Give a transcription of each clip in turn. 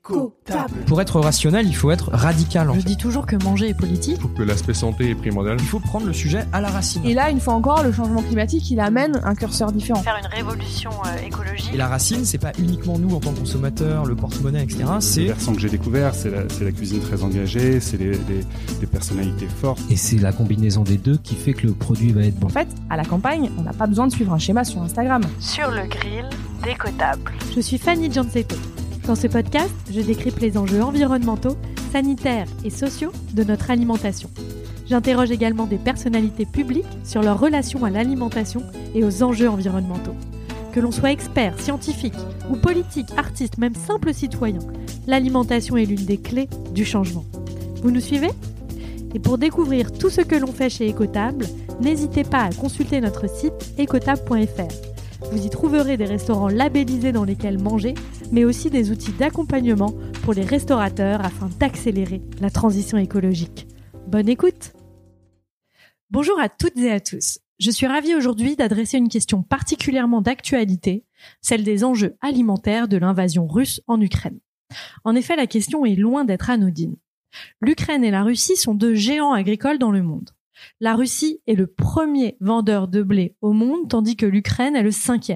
Écotable. Pour être rationnel, il faut être radical. Je dis toujours que manger est politique. Je trouve que l'aspect santé est primordial. Il faut prendre le sujet à la racine. Et là, une fois encore, le changement climatique, il amène un curseur différent. Faire une révolution écologique. Et la racine, c'est pas uniquement nous en tant que consommateurs, le porte-monnaie, etc. C'est le versant que j'ai découvert, c'est la cuisine très engagée, c'est des personnalités fortes. Et c'est la combinaison des deux qui fait que le produit va être bon. En fait, à la campagne, on n'a pas besoin de suivre un schéma sur Instagram. Sur le grill d'Écotable. Je suis Fanny Gianzetto. Dans ce podcast, je décrypte les enjeux environnementaux, sanitaires et sociaux de notre alimentation. J'interroge également des personnalités publiques sur leur relation à l'alimentation et aux enjeux environnementaux. Que l'on soit expert, scientifique ou politique, artiste, même simple citoyen, l'alimentation est l'une des clés du changement. Vous nous suivez ? Et pour découvrir tout ce que l'on fait chez Écotable, n'hésitez pas à consulter notre site écotable.fr. Vous y trouverez des restaurants labellisés dans lesquels manger, mais aussi des outils d'accompagnement pour les restaurateurs afin d'accélérer la transition écologique. Bonne écoute! Bonjour à toutes et à tous. Je suis ravie aujourd'hui d'adresser une question particulièrement d'actualité, celle des enjeux alimentaires de l'invasion russe en Ukraine. En effet, la question est loin d'être anodine. L'Ukraine et la Russie sont deux géants agricoles dans le monde. La Russie est le premier vendeur de blé au monde, tandis que l'Ukraine est le 5e.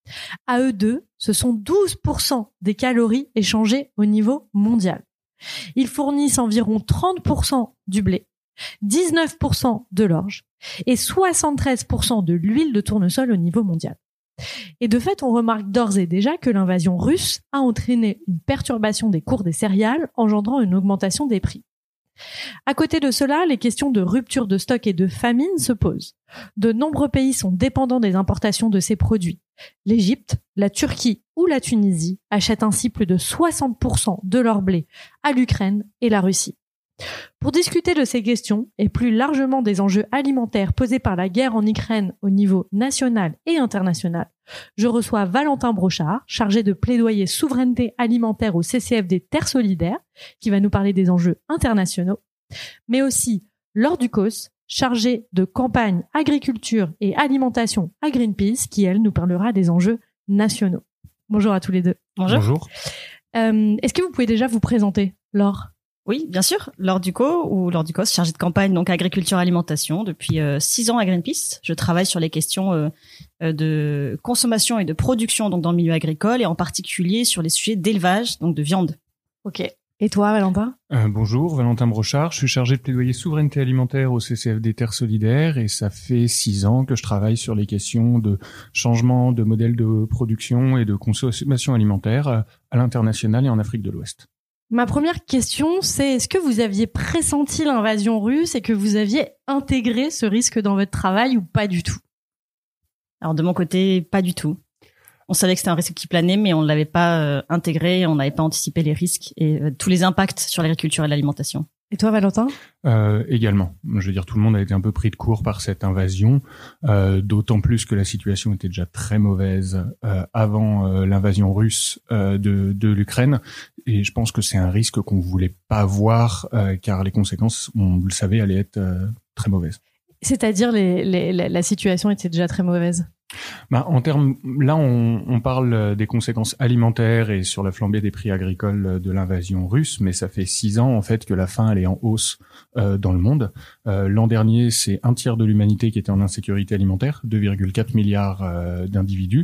À eux deux, ce sont 12% des calories échangées au niveau mondial. Ils fournissent environ 30% du blé, 19% de l'orge et 73% de l'huile de tournesol au niveau mondial. Et de fait, on remarque d'ores et déjà que l'invasion russe a entraîné une perturbation des cours des céréales, engendrant une augmentation des prix. À côté de cela, les questions de rupture de stock et de famine se posent. De nombreux pays sont dépendants des importations de ces produits. L'Égypte, la Turquie ou la Tunisie achètent ainsi plus de 60% de leur blé à l'Ukraine et la Russie. Pour discuter de ces questions et plus largement des enjeux alimentaires posés par la guerre en Ukraine au niveau national et international, je reçois Valentin Brochard, chargé de plaidoyer souveraineté alimentaire au CCFD Terre Solidaire, qui va nous parler des enjeux internationaux, mais aussi Laure Ducos, chargée de campagne agriculture et alimentation à Greenpeace, qui, elle, nous parlera des enjeux nationaux. Bonjour à tous les deux. Bonjour. Est-ce que vous pouvez déjà vous présenter, Laure ? Oui, bien sûr. Laure Ducos, chargée de campagne donc agriculture alimentation depuis 6 ans à Greenpeace. Je travaille sur les questions de consommation et de production donc dans le milieu agricole et en particulier sur les sujets d'élevage donc de viande. Ok. Et toi, Valentin ? Bonjour, Valentin Brochard. Je suis chargé de plaidoyer souveraineté alimentaire au CCFD Terre Solidaire et ça fait 6 ans que je travaille sur les questions de changement de modèle de production et de consommation alimentaire à l'international et en Afrique de l'Ouest. Ma première question, c'est est-ce que vous aviez pressenti l'invasion russe et que vous aviez intégré ce risque dans votre travail ou pas du tout ? Alors de mon côté, pas du tout. On savait que c'était un risque qui planait, mais on ne l'avait pas intégré, on n'avait pas anticipé les risques et tous les impacts sur l'agriculture et l'alimentation. Et toi, Valentin ? Également. Je veux dire, tout le monde a été un peu pris de court par cette invasion, d'autant plus que la situation était déjà très mauvaise avant l'invasion russe de l'Ukraine. Et je pense que c'est un risque qu'on voulait pas voir, car les conséquences, on le savait, allaient être très mauvaises. C'est-à-dire la situation était déjà très mauvaise. En termes, là, on parle des conséquences alimentaires et sur la flambée des prix agricoles de l'invasion russe, mais ça fait 6 ans en fait que la faim elle est en hausse dans le monde. L'an dernier, c'est 1/3 de l'humanité qui était en insécurité alimentaire, 2,4 milliards d'individus.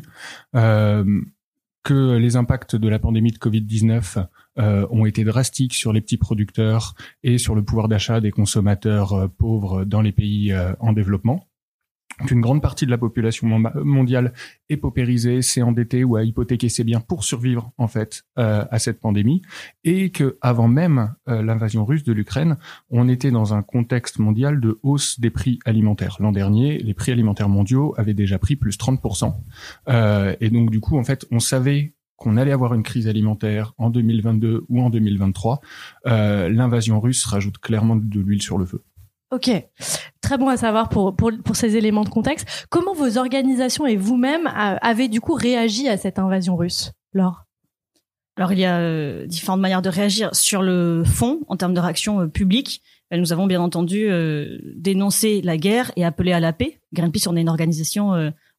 Que les impacts de la pandémie de Covid-19 ont été drastiques sur les petits producteurs et sur le pouvoir d'achat des consommateurs pauvres dans les pays en développement. Qu'une grande partie de la population mondiale est paupérisée, s'est endettée ou a hypothéqué ses biens pour survivre en fait à cette pandémie, et que avant même l'invasion russe de l'Ukraine, on était dans un contexte mondial de hausse des prix alimentaires. L'an dernier, les prix alimentaires mondiaux avaient déjà pris plus 30%, et donc du coup en fait, on savait qu'on allait avoir une crise alimentaire en 2022 ou en 2023. L'invasion russe rajoute clairement de l'huile sur le feu. Ok, très bon à savoir pour ces éléments de contexte. Comment vos organisations et vous-même avez du coup réagi à cette invasion russe, Laure ? Alors il y a différentes manières de réagir. Sur le fond, en termes de réaction publique, nous avons bien entendu dénoncé la guerre et appelé à la paix. Greenpeace, on est une organisation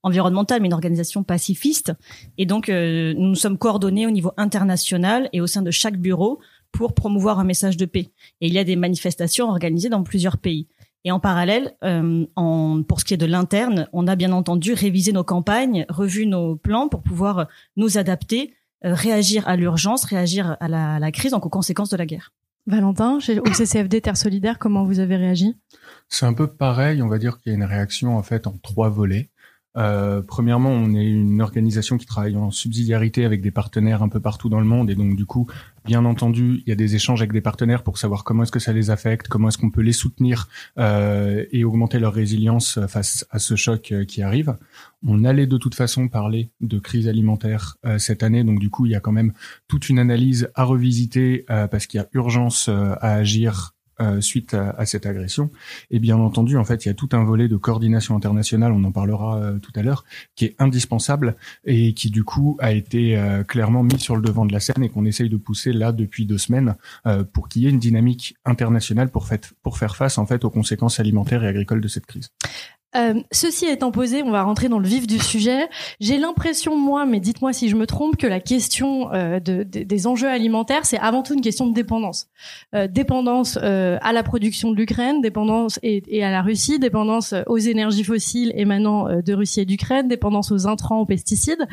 environnementale, mais une organisation pacifiste. Et donc, nous nous sommes coordonnés au niveau international et au sein de chaque bureau pour promouvoir un message de paix. Et il y a des manifestations organisées dans plusieurs pays. Et en parallèle, pour ce qui est de l'interne, on a bien entendu révisé nos campagnes, revu nos plans pour pouvoir nous adapter, réagir à l'urgence, réagir à la crise, donc aux conséquences de la guerre. Valentin, au CCFD Terre Solidaire, comment vous avez réagi ? C'est un peu pareil, on va dire qu'il y a une réaction en fait en 3 volets. Premièrement, on est une organisation qui travaille en subsidiarité avec des partenaires un peu partout dans le monde et donc du coup, bien entendu, il y a des échanges avec des partenaires pour savoir comment est-ce que ça les affecte, comment est-ce qu'on peut les soutenir et augmenter leur résilience face à ce choc qui arrive. On allait de toute façon parler de crise alimentaire cette année, donc du coup, il y a quand même toute une analyse à revisiter parce qu'il y a urgence à agir suite à cette agression. Et bien entendu, en fait, il y a tout un volet de coordination internationale, on en parlera tout à l'heure, qui est indispensable et qui du coup a été clairement mis sur le devant de la scène et qu'on essaye de pousser là depuis 2 semaines pour qu'il y ait une dynamique internationale pour faire face en fait aux conséquences alimentaires et agricoles de cette crise. Ceci étant posé, on va rentrer dans le vif du sujet. J'ai l'impression, moi, mais dites-moi si je me trompe, que la question des enjeux alimentaires, c'est avant tout une question de dépendance. Dépendance à la production de l'Ukraine, dépendance et à la Russie, dépendance aux énergies fossiles émanant de Russie et d'Ukraine, dépendance aux intrants, aux pesticides.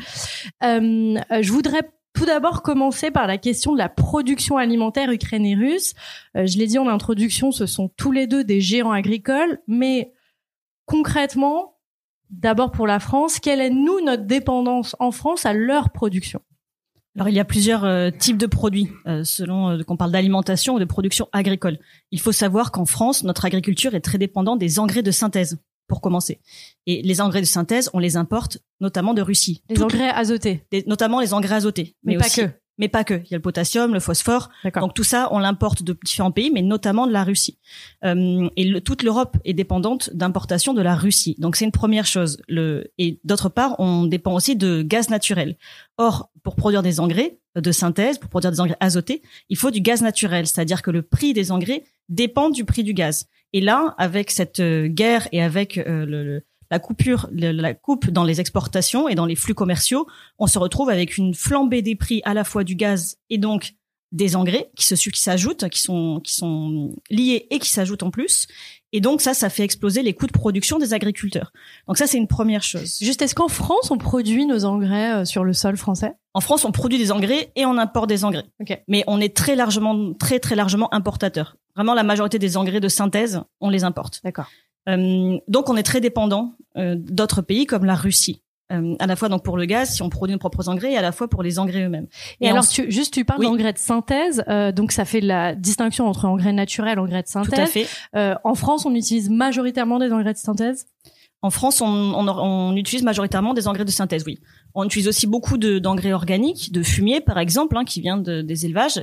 Je voudrais tout d'abord commencer par la question de la production alimentaire ukrainienne et russe. Je l'ai dit en introduction, ce sont tous les deux des géants agricoles, mais concrètement, d'abord pour la France, quelle est, notre dépendance en France à leur production ? Alors, il y a plusieurs types de produits, selon qu'on parle d'alimentation ou de production agricole. Il faut savoir qu'en France, notre agriculture est très dépendante des engrais de synthèse, pour commencer. Et les engrais de synthèse, on les importe notamment de Russie. Engrais azotés. Notamment les engrais azotés. Mais pas que. Mais pas que. Il y a le potassium, le phosphore. D'accord. Donc tout ça, on l'importe de différents pays, mais notamment de la Russie. Et toute l'Europe est dépendante d'importation de la Russie. Donc c'est une première chose. Et d'autre part, on dépend aussi de gaz naturel. Or, pour produire des engrais de synthèse, pour produire des engrais azotés, il faut du gaz naturel. C'est-à-dire que le prix des engrais dépend du prix du gaz. Et là, avec cette guerre et avec la coupe dans les exportations et dans les flux commerciaux, on se retrouve avec une flambée des prix à la fois du gaz et donc des engrais qui s'ajoutent, qui sont liés et qui s'ajoutent en plus. Et donc ça fait exploser les coûts de production des agriculteurs. Donc ça, c'est une première chose. Juste, est-ce qu'en France, on produit nos engrais sur le sol français ? En France, on produit des engrais et on importe des engrais. Okay. Mais on est très largement importateur. Vraiment, la majorité des engrais de synthèse, on les importe. D'accord. Donc on est très dépendant d'autres pays comme la Russie, à la fois donc pour le gaz si on produit nos propres engrais et à la fois pour les engrais eux-mêmes. Et alors tu parles d'engrais de synthèse, donc ça fait la distinction entre engrais naturels et engrais de synthèse. Tout à fait. En France, on utilise majoritairement des engrais de synthèse. En France, on utilise majoritairement des engrais de synthèse, oui. On utilise aussi beaucoup d'engrais organiques, de fumier par exemple, qui vient des élevages,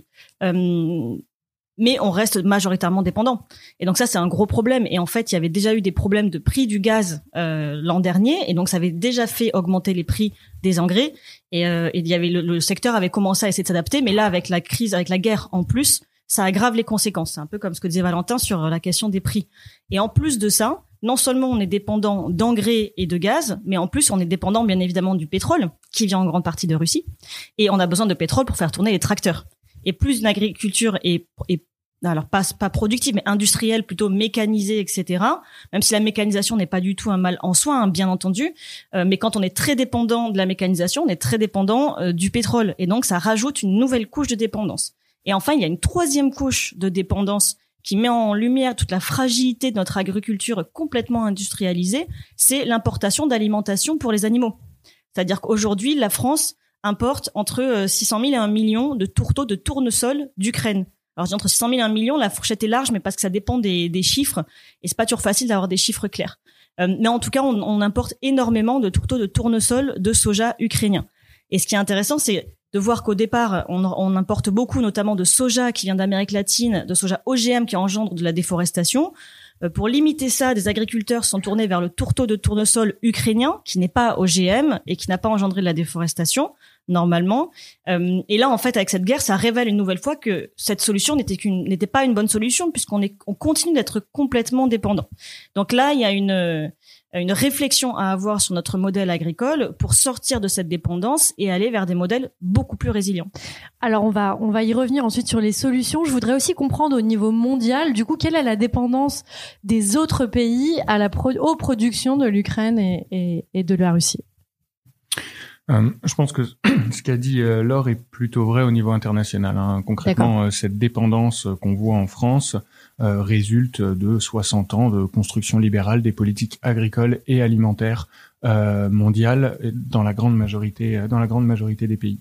mais on reste majoritairement dépendant. Et donc ça, c'est un gros problème. Et en fait, il y avait déjà eu des problèmes de prix du gaz l'an dernier, et donc ça avait déjà fait augmenter les prix des engrais. Et il y avait le secteur avait commencé à essayer de s'adapter, mais là, avec la crise, avec la guerre en plus, ça aggrave les conséquences. C'est un peu comme ce que disait Valentin sur la question des prix. Et en plus de ça, non seulement on est dépendant d'engrais et de gaz, mais en plus on est dépendant bien évidemment du pétrole, qui vient en grande partie de Russie. Et on a besoin de pétrole pour faire tourner les tracteurs. Et plus une agriculture est alors pas productive, mais industrielle, plutôt mécanisée, etc. Même si la mécanisation n'est pas du tout un mal en soi, hein, bien entendu. Mais quand on est très dépendant de la mécanisation, on est très dépendant du pétrole. Et donc ça rajoute une nouvelle couche de dépendance. Et enfin, il y a une troisième couche de dépendance qui met en lumière toute la fragilité de notre agriculture complètement industrialisée, c'est l'importation d'alimentation pour les animaux. C'est-à-dire qu'aujourd'hui, la France importe entre 600 000 et 1 million de tourteaux de tournesol d'Ukraine. Alors, je dis entre 600 000 et 1 million, la fourchette est large, mais parce que ça dépend des chiffres, et c'est pas toujours facile d'avoir des chiffres clairs. Mais en tout cas, on importe énormément de tourteaux de tournesol de soja ukrainien. Et ce qui est intéressant, c'est de voir qu'au départ, on importe beaucoup, notamment de soja qui vient d'Amérique latine, de soja OGM qui engendre de la déforestation. Pour limiter ça, des agriculteurs sont tournés vers le tourteau de tournesol ukrainien, qui n'est pas OGM et qui n'a pas engendré de la déforestation. normalement. Et là, en fait, avec cette guerre, ça révèle une nouvelle fois que cette solution n'était pas une bonne solution, on continue d'être complètement dépendant. Donc là, il y a une réflexion à avoir sur notre modèle agricole pour sortir de cette dépendance et aller vers des modèles beaucoup plus résilients. Alors on va y revenir ensuite sur les solutions. Je voudrais aussi comprendre au niveau mondial, du coup, quelle est la dépendance des autres pays aux productions de l'Ukraine et de la Russie. Je pense que ce qu'a dit Laure est plutôt vrai au niveau international. Concrètement, cette dépendance qu'on voit en France résulte de 60 ans de construction libérale des politiques agricoles et alimentaires mondiales dans la grande majorité des pays.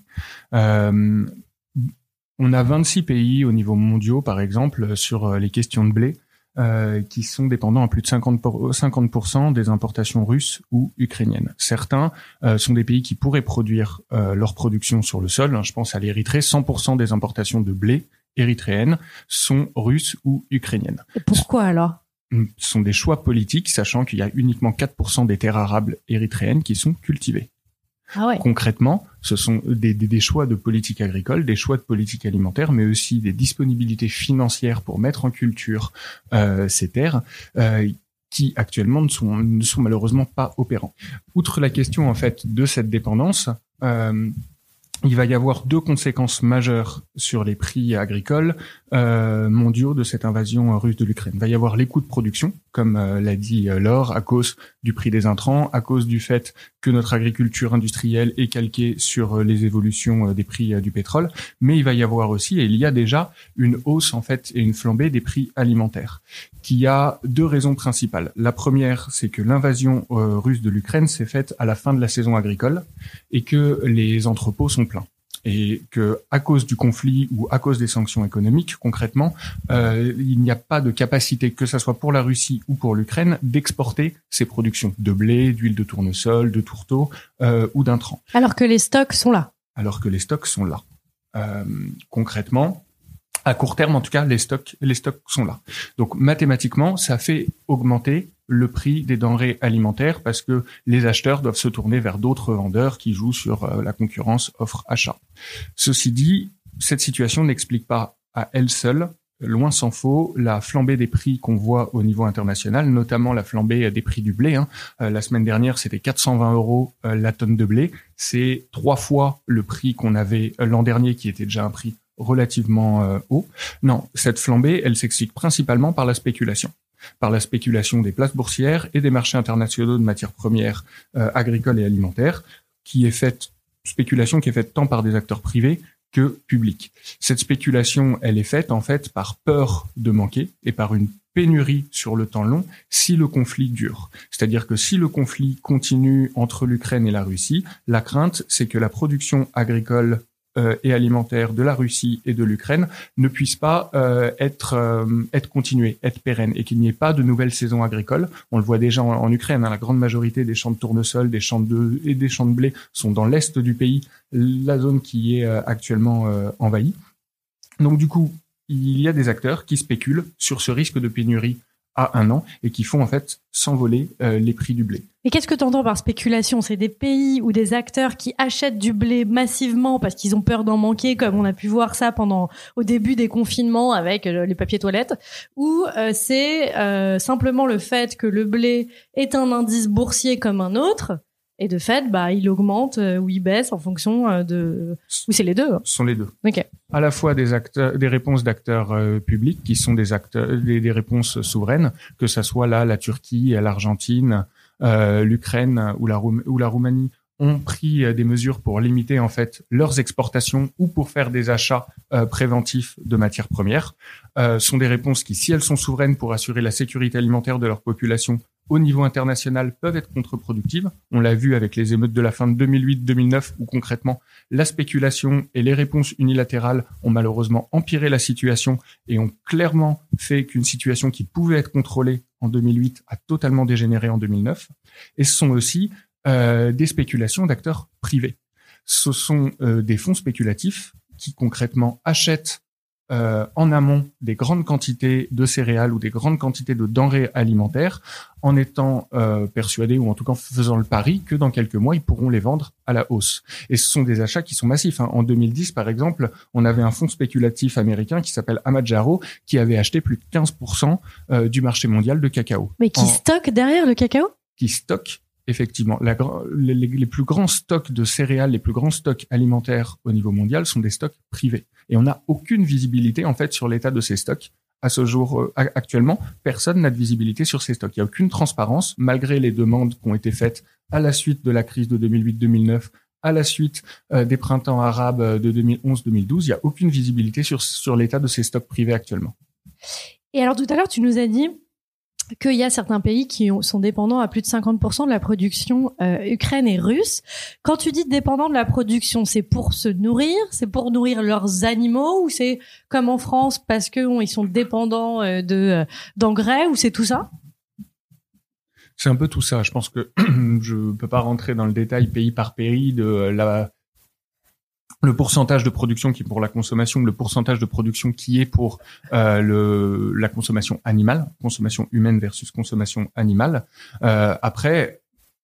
On a 26 pays au niveau mondial, par exemple, sur les questions de blé, qui sont dépendants à plus de 50% des importations russes ou ukrainiennes. Certains sont des pays qui pourraient produire leur production sur le sol. Je pense à l'Érythrée. 100% des importations de blé érythréennes sont russes ou ukrainiennes. Et pourquoi alors ? Ce sont des choix politiques, sachant qu'il y a uniquement 4% des terres arables érythréennes qui sont cultivées. Ah ouais. Concrètement, ce sont des choix de politique agricole, des choix de politique alimentaire, mais aussi des disponibilités financières pour mettre en culture ces terres qui actuellement ne sont malheureusement pas opérants. Outre la question en fait de cette dépendance, il va y avoir deux conséquences majeures sur les prix agricoles mondiaux de cette invasion russe de l'Ukraine. Il va y avoir les coûts de production, comme l'a dit Laure, à cause du prix des intrants, à cause du fait que notre agriculture industrielle est calquée sur les évolutions des prix du pétrole, mais il va y avoir aussi, et il y a déjà, une hausse en fait et une flambée des prix alimentaires, qui a deux raisons principales. La première, c'est que l'invasion russe de l'Ukraine s'est faite à la fin de la saison agricole et que les entrepôts sont pleins. Et que, à cause du conflit ou à cause des sanctions économiques, concrètement, il n'y a pas de capacité, que ça soit pour la Russie ou pour l'Ukraine, d'exporter ses productions de blé, d'huile de tournesol, de tourteau ou d'intrants. Alors que les stocks sont là. Concrètement, à court terme, en tout cas, les stocks sont là. Donc, mathématiquement, ça fait augmenter le prix des denrées alimentaires parce que les acheteurs doivent se tourner vers d'autres vendeurs qui jouent sur la concurrence offre-achat. Ceci dit, cette situation n'explique pas à elle seule, loin s'en faut, la flambée des prix qu'on voit au niveau international, notamment la flambée des prix du blé. La semaine dernière, c'était 420 € la tonne de blé. C'est 3 fois le prix qu'on avait l'an dernier, qui était déjà un prix relativement haut. Non, cette flambée, elle s'explique principalement par la spéculation des places boursières et des marchés internationaux de matières premières agricoles et alimentaires, spéculation qui est faite tant par des acteurs privés que publics. Cette spéculation, elle est faite en fait par peur de manquer et par une pénurie sur le temps long si le conflit dure. C'est-à-dire que si le conflit continue entre l'Ukraine et la Russie, la crainte, c'est que la production agricole et alimentaire de la Russie et de l'Ukraine ne puisse pas être continuée, être pérenne, et qu'il n'y ait pas de nouvelles saisons agricoles. On le voit déjà en Ukraine, la grande majorité des champs de tournesol, des champs de blé sont dans l'est du pays, la zone qui est actuellement envahie. Donc du coup, il y a des acteurs qui spéculent sur ce risque de pénurie à 1 an et qui font en fait s'envoler les prix du blé. Et qu'est-ce que tu entends par spéculation ? C'est des pays ou des acteurs qui achètent du blé massivement parce qu'ils ont peur d'en manquer, comme on a pu voir ça au début des confinements avec les papiers toilettes, ou c'est simplement le fait que le blé est un indice boursier comme un autre, et de fait, il augmente ou il baisse en fonction de... Ou c'est les deux. Ce sont les deux. Ok. À la fois des réponses d'acteurs publics qui sont des réponses souveraines, que ça soit là la Turquie, l'Argentine, l'Ukraine ou la Roumanie ont pris des mesures pour limiter en fait leurs exportations ou pour faire des achats préventifs de matières premières. Sont des réponses qui, si elles sont souveraines pour assurer la sécurité alimentaire de leur population au niveau international, peuvent être contre-productives. On l'a vu avec les émeutes de la fin de 2008-2009 où concrètement la spéculation et les réponses unilatérales ont malheureusement empiré la situation et ont clairement fait qu'une situation qui pouvait être contrôlée en 2008 a totalement dégénéré en 2009. Et ce sont aussi des spéculations d'acteurs privés. Ce sont des fonds spéculatifs qui concrètement achètent en amont des grandes quantités de céréales ou des grandes quantités de denrées alimentaires, en étant persuadés, ou en tout cas faisant le pari, que dans quelques mois, ils pourront les vendre à la hausse. Et ce sont des achats qui sont massifs. En 2010, par exemple, on avait un fonds spéculatif américain qui s'appelle Amajaro, qui avait acheté plus de 15% du marché mondial de cacao. Mais qui stocke derrière le cacao ? Qui stocke effectivement. Les plus grands stocks de céréales, les plus grands stocks alimentaires au niveau mondial sont des stocks privés. Et on n'a aucune visibilité, en fait, sur l'état de ces stocks. À ce jour, actuellement, personne n'a de visibilité sur ces stocks. Il n'y a aucune transparence, malgré les demandes qui ont été faites à la suite de la crise de 2008-2009, à la suite des printemps arabes de 2011-2012. Il n'y a aucune visibilité sur l'état de ces stocks privés actuellement. Et alors, tout à l'heure, tu nous as dit qu'il y a certains pays qui sont dépendants à plus de 50% de la production ukraine et russe. Quand tu dis dépendants de la production, c'est pour se nourrir, c'est pour nourrir leurs animaux, ou c'est comme en France parce que ils sont dépendants d'engrais, ou c'est tout ça ? C'est un peu tout ça. Je pense que je peux pas rentrer dans le détail pays par pays de le pourcentage de production qui est pour la consommation, le pourcentage de production qui est pour la consommation animale, consommation humaine versus consommation animale. Après,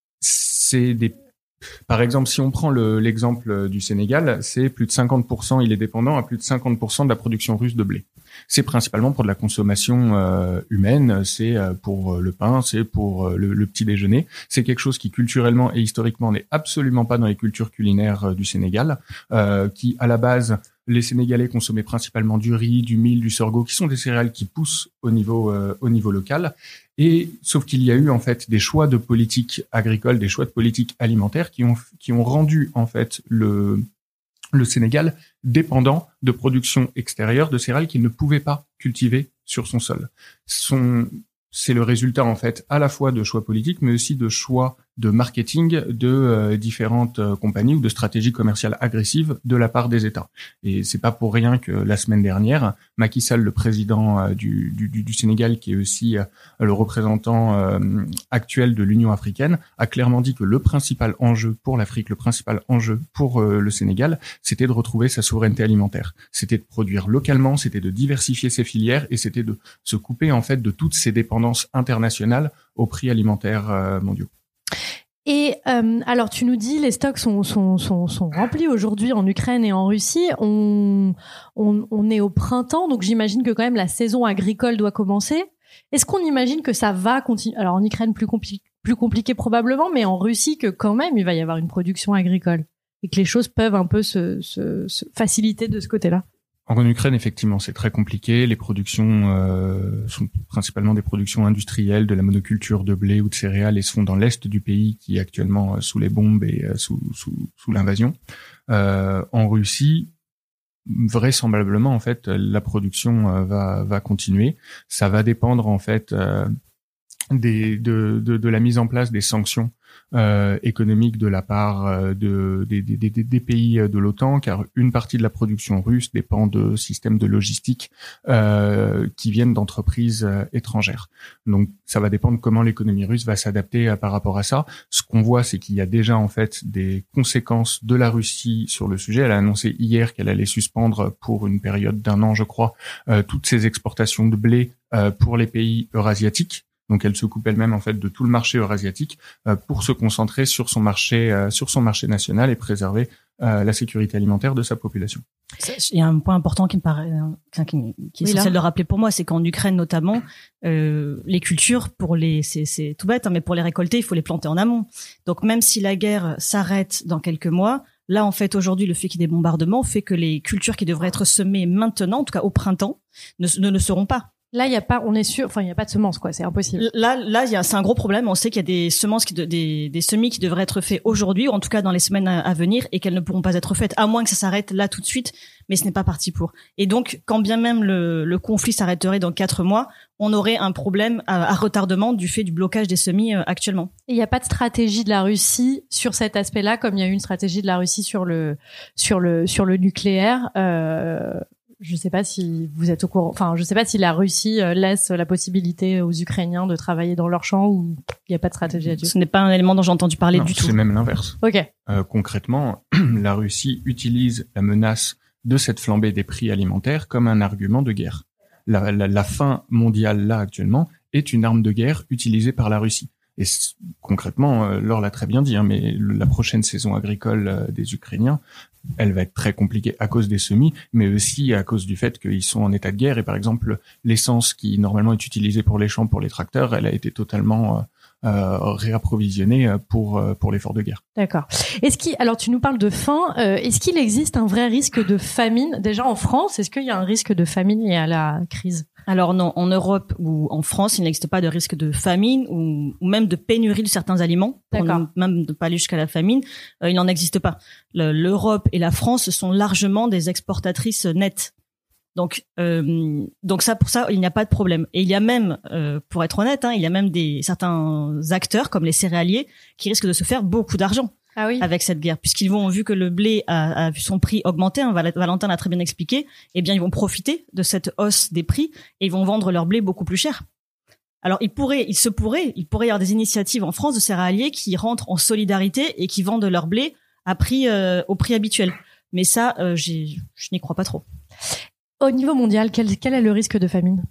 par exemple, si on prend l'exemple du Sénégal, c'est plus de 50%, il est dépendant à plus de 50% de la production russe de blé. C'est principalement pour de la consommation humaine, c'est pour le pain, c'est pour le petit déjeuner. C'est quelque chose qui culturellement et historiquement n'est absolument pas dans les cultures culinaires du Sénégal, qui à la base, les Sénégalais consommaient principalement du riz, du mil, du sorgho, qui sont des céréales qui poussent au niveau local. Et sauf qu'il y a eu en fait des choix de politique agricole, des choix de politique alimentaire qui ont rendu en fait le Sénégal dépendant de production extérieure de céréales qu'il ne pouvait pas cultiver sur son sol. C'est le résultat en fait à la fois de choix politiques, mais aussi de choix de marketing de différentes compagnies ou de stratégies commerciales agressives de la part des États. Et c'est pas pour rien que la semaine dernière, Macky Sall, le président du Sénégal, qui est aussi le représentant actuel de l'Union africaine, a clairement dit que le principal enjeu pour l'Afrique, le principal enjeu pour le Sénégal, c'était de retrouver sa souveraineté alimentaire. C'était de produire localement, c'était de diversifier ses filières et c'était de se couper en fait de toutes ces dépendances internationales aux prix alimentaires mondiaux. Et alors tu nous dis les stocks sont remplis aujourd'hui en Ukraine et en Russie. On est au printemps, donc j'imagine que quand même la saison agricole doit commencer. Est-ce qu'on imagine que ça va continuer ? Alors en Ukraine plus compliqué probablement, mais en Russie que quand même il va y avoir une production agricole et que les choses peuvent un peu se faciliter de ce côté-là. En Ukraine, effectivement, c'est très compliqué. Les productions sont principalement des productions industrielles, de la monoculture de blé ou de céréales, et se font dans l'est du pays, qui est actuellement sous les bombes et sous l'invasion. En Russie, vraisemblablement, en fait, la production va continuer. Ça va dépendre, en fait, de la mise en place des sanctions économique de la part des pays de l'OTAN, car une partie de la production russe dépend de systèmes de logistique qui viennent d'entreprises étrangères. Donc ça va dépendre comment l'économie russe va s'adapter par rapport à ça. Ce qu'on voit, c'est qu'il y a déjà en fait des conséquences de la Russie sur le sujet. Elle a annoncé hier qu'elle allait suspendre pour une période d'1 an, je crois, toutes ses exportations de blé pour les pays eurasiatiques. Donc elle se coupe elle-même en fait de tout le marché eurasiatique pour se concentrer sur son marché national et préserver la sécurité alimentaire de sa population. Il y a un point important qui me paraît qui est essentiel de rappeler pour moi, c'est qu'en Ukraine notamment, les cultures c'est tout bête, hein, mais pour les récolter, il faut les planter en amont. Donc même si la guerre s'arrête dans quelques mois, là en fait aujourd'hui le fait qu'il y ait des bombardements fait que les cultures qui devraient être semées maintenant, en tout cas au printemps, ne le seront pas. Là, il y a pas, on est sûr, enfin, il y a pas de semences, quoi, c'est impossible. Là, c'est un gros problème. On sait qu'il y a des semences des semis qui devraient être faits aujourd'hui, ou en tout cas dans les semaines à venir, et qu'elles ne pourront pas être faites, à moins que ça s'arrête là tout de suite, mais ce n'est pas parti pour. Et donc, quand bien même le conflit s'arrêterait dans 4 mois, on aurait un problème à retardement du fait du blocage des semis actuellement. Et il n'y a pas de stratégie de la Russie sur cet aspect-là, comme il y a eu une stratégie de la Russie sur le nucléaire, je sais pas si vous êtes au courant. Enfin, je sais pas si la Russie laisse la possibilité aux Ukrainiens de travailler dans leurs champs, ou il n'y a pas de stratégie là-dessus. Ce n'est pas un élément dont j'ai entendu parler du tout. C'est même l'inverse. Ok. Concrètement, la Russie utilise la menace de cette flambée des prix alimentaires comme un argument de guerre. La faim mondiale, là, actuellement, est une arme de guerre utilisée par la Russie. Et concrètement, Laure l'a très bien dit, hein, mais la prochaine saison agricole des Ukrainiens, elle va être très compliquée à cause des semis, mais aussi à cause du fait qu'ils sont en état de guerre. Et par exemple, l'essence qui normalement est utilisée pour les champs, pour les tracteurs, elle a été totalement réapprovisionnée pour l'effort de guerre. D'accord. Alors tu nous parles de faim, est-ce qu'il existe un vrai risque de famine déjà en France? Est-ce qu'il y a un risque de famine lié à la crise? Alors non, en Europe ou en France, il n'existe pas de risque de famine ou même de pénurie de certains aliments. D'accord. Même de pas aller jusqu'à la famine, il n'en existe pas. L'Europe et la France sont largement des exportatrices nettes. Donc ça, pour ça, il n'y a pas de problème. Et il y a même, pour être honnête, il y a même certains acteurs comme les céréaliers qui risquent de se faire beaucoup d'argent. Ah oui. Avec cette guerre, puisqu'ils vont, vu que le blé a vu son prix augmenter, Valentin l'a très bien expliqué, eh bien ils vont profiter de cette hausse des prix et ils vont vendre leur blé beaucoup plus cher. Alors il pourrait y avoir des initiatives en France de céréaliers qui rentrent en solidarité et qui vendent leur blé au prix habituel. Mais ça, je n'y crois pas trop. Au niveau mondial, quel est le risque de famine?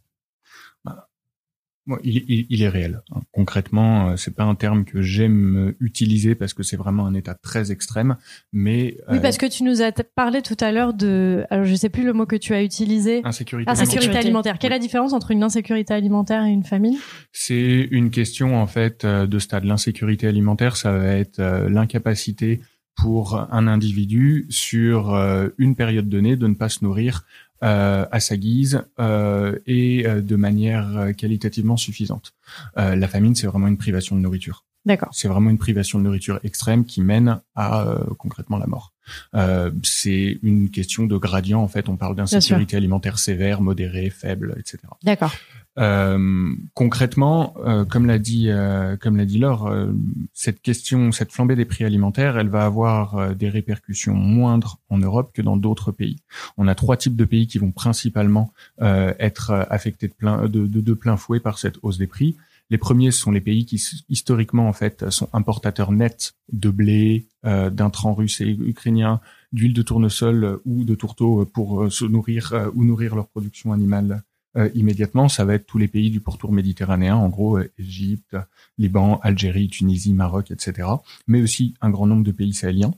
Bon, il est réel. Concrètement, c'est pas un terme que j'aime utiliser parce que c'est vraiment un état très extrême, mais oui, parce que tu nous as parlé tout à l'heure alors je sais plus le mot que tu as utilisé. Insécurité alimentaire. Quelle est la différence entre une insécurité alimentaire et une famine? C'est une question en fait de stade. L'insécurité alimentaire, ça va être l'incapacité pour un individu sur une période donnée de ne pas se nourrir à sa guise et de manière qualitativement suffisante. La famine, c'est vraiment une privation de nourriture. D'accord. C'est vraiment une privation de nourriture extrême qui mène à concrètement la mort. C'est une question de gradient. En fait, on parle d'insécurité alimentaire sévère, modérée, faible, etc. D'accord. Concrètement, comme l'a dit Laure, cette flambée des prix alimentaires, elle va avoir des répercussions moindres en Europe que dans d'autres pays. On a 3 types de pays qui vont principalement être affectés de plein fouet par cette hausse des prix. Les premiers sont les pays qui historiquement en fait sont importateurs nets de blé, d'intrants russes et ukrainiens, d'huile de tournesol ou de tourteau pour se nourrir ou nourrir leur production animale. Immédiatement, ça va être tous les pays du pourtour méditerranéen, en gros Égypte, Liban, Algérie, Tunisie, Maroc, etc. Mais aussi un grand nombre de pays sahéliens.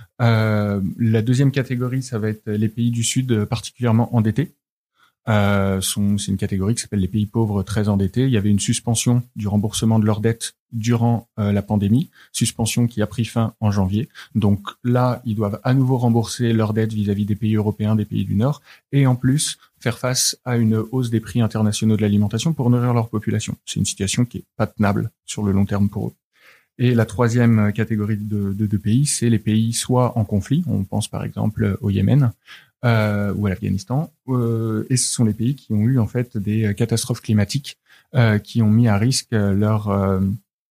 La deuxième catégorie, ça va être les pays du Sud particulièrement endettés. C'est une catégorie qui s'appelle les pays pauvres très endettés. Il y avait une suspension du remboursement de leurs dettes durant la pandémie, suspension qui a pris fin en janvier. Donc là, ils doivent à nouveau rembourser leurs dettes vis-à-vis des pays européens, des pays du Nord, et en plus faire face à une hausse des prix internationaux de l'alimentation pour nourrir leur population. C'est une situation qui est pas tenable sur le long terme pour eux. Et la troisième catégorie de pays, c'est les pays soit en conflit, on pense par exemple au Yémen, ou à l'Afghanistan, et ce sont les pays qui ont eu en fait des catastrophes climatiques qui ont mis à risque leur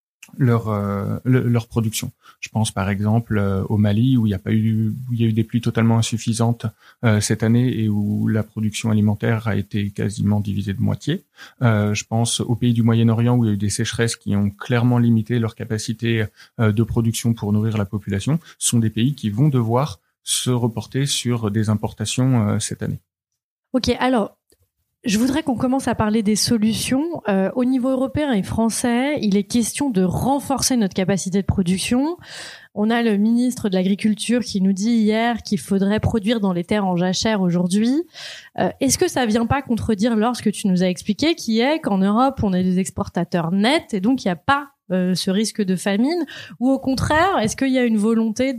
production. Je pense par exemple au Mali où il y a eu des pluies totalement insuffisantes cette année et où la production alimentaire a été quasiment divisée de moitié. Je pense aux pays du Moyen-Orient où il y a eu des sécheresses qui ont clairement limité leur capacité de production pour nourrir la population. Ce sont des pays qui vont devoir se reporter sur des importations cette année. Ok, alors je voudrais qu'on commence à parler des solutions. Au niveau européen et français, il est question de renforcer notre capacité de production. On a le ministre de l'Agriculture qui nous dit hier qu'il faudrait produire dans les terres en jachère aujourd'hui. Est-ce que ça vient pas contredire ce que tu nous as expliqué, qui est qu'en Europe, on est des exportateurs nets et donc il n'y a pas ce risque de famine, ou au contraire, est-ce qu'il y a une volonté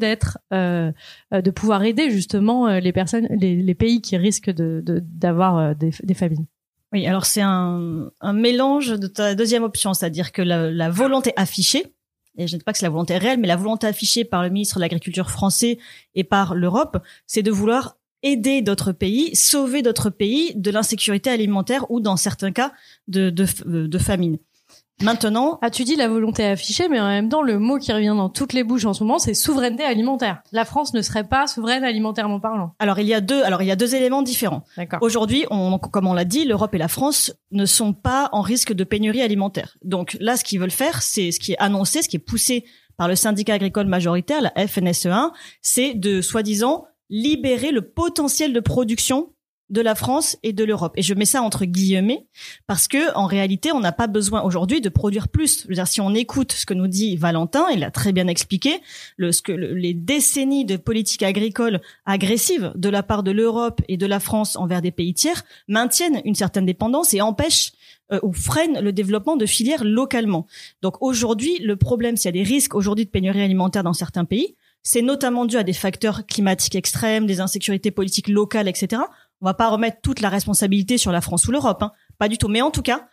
de pouvoir aider justement les personnes, les pays qui risquent d'avoir des famines? Oui, alors c'est un mélange de ta deuxième option, c'est-à-dire que la volonté affichée, et je ne dis pas que c'est la volonté réelle, mais la volonté affichée par le ministre de l'Agriculture français et par l'Europe, c'est de vouloir aider d'autres pays, sauver d'autres pays de l'insécurité alimentaire ou dans certains cas de famine. Maintenant, tu dis la volonté affichée, mais en même temps, le mot qui revient dans toutes les bouches en ce moment, c'est souveraineté alimentaire. La France ne serait pas souveraine alimentairement parlant. Alors il y a deux éléments différents. D'accord. Aujourd'hui, comme on l'a dit, l'Europe et la France ne sont pas en risque de pénurie alimentaire. Donc là, ce qu'ils veulent faire, c'est ce qui est annoncé, ce qui est poussé par le syndicat agricole majoritaire, la FNSEA, c'est de soi-disant libérer le potentiel de production de la France et de l'Europe. Et je mets ça entre guillemets parce que en réalité, on n'a pas besoin aujourd'hui de produire plus. Je veux dire, si on écoute ce que nous dit Valentin, il l'a très bien expliqué, les décennies de politique agricole agressive de la part de l'Europe et de la France envers des pays tiers maintiennent une certaine dépendance et empêchent ou freinent le développement de filières localement. Donc aujourd'hui, le problème, s'il y a des risques aujourd'hui de pénurie alimentaire dans certains pays, c'est notamment dû à des facteurs climatiques extrêmes, des insécurités politiques locales, etc. On va pas remettre toute la responsabilité sur la France ou l'Europe, hein. Pas du tout. Mais en tout cas,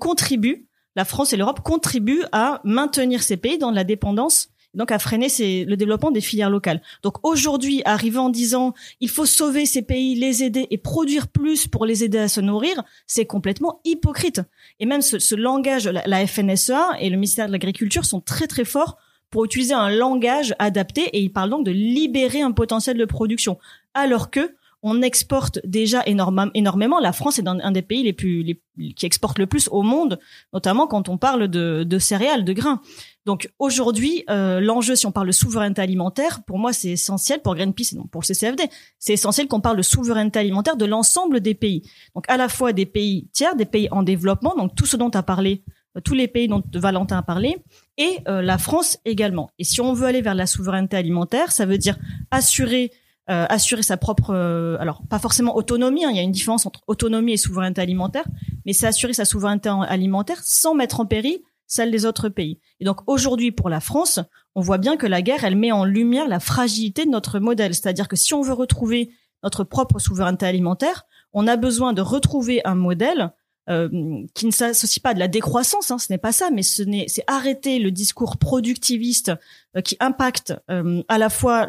la France et l'Europe contribuent à maintenir ces pays dans la dépendance, donc à freiner le développement des filières locales. Donc aujourd'hui, arriver en disant il faut sauver ces pays, les aider et produire plus pour les aider à se nourrir, c'est complètement hypocrite. Et même ce langage, la FNSEA et le ministère de l'Agriculture sont très très forts pour utiliser un langage adapté et ils parlent donc de libérer un potentiel de production, alors que on exporte déjà énormément. La France est un des pays qui exporte le plus au monde, notamment quand on parle de céréales, de grains. Donc aujourd'hui, l'enjeu, si on parle de souveraineté alimentaire, pour moi c'est essentiel, pour Greenpeace et non pour le CCFD, c'est essentiel qu'on parle de souveraineté alimentaire de l'ensemble des pays. Donc à la fois des pays tiers, des pays en développement, donc tout ce dont tu as parlé, tous les pays dont Valentin a parlé, et la France également. Et si on veut aller vers la souveraineté alimentaire, ça veut dire assurer sa propre, alors pas forcément autonomie, hein, il y a une différence entre autonomie et souveraineté alimentaire, mais c'est assurer sa souveraineté alimentaire sans mettre en péril celle des autres pays. Et donc aujourd'hui pour la France, on voit bien que la guerre, elle met en lumière la fragilité de notre modèle, c'est-à-dire que si on veut retrouver notre propre souveraineté alimentaire, on a besoin de retrouver un modèle qui ne s'associe pas à de la décroissance, hein, ce n'est pas ça, mais c'est arrêter le discours productiviste qui impacte à la fois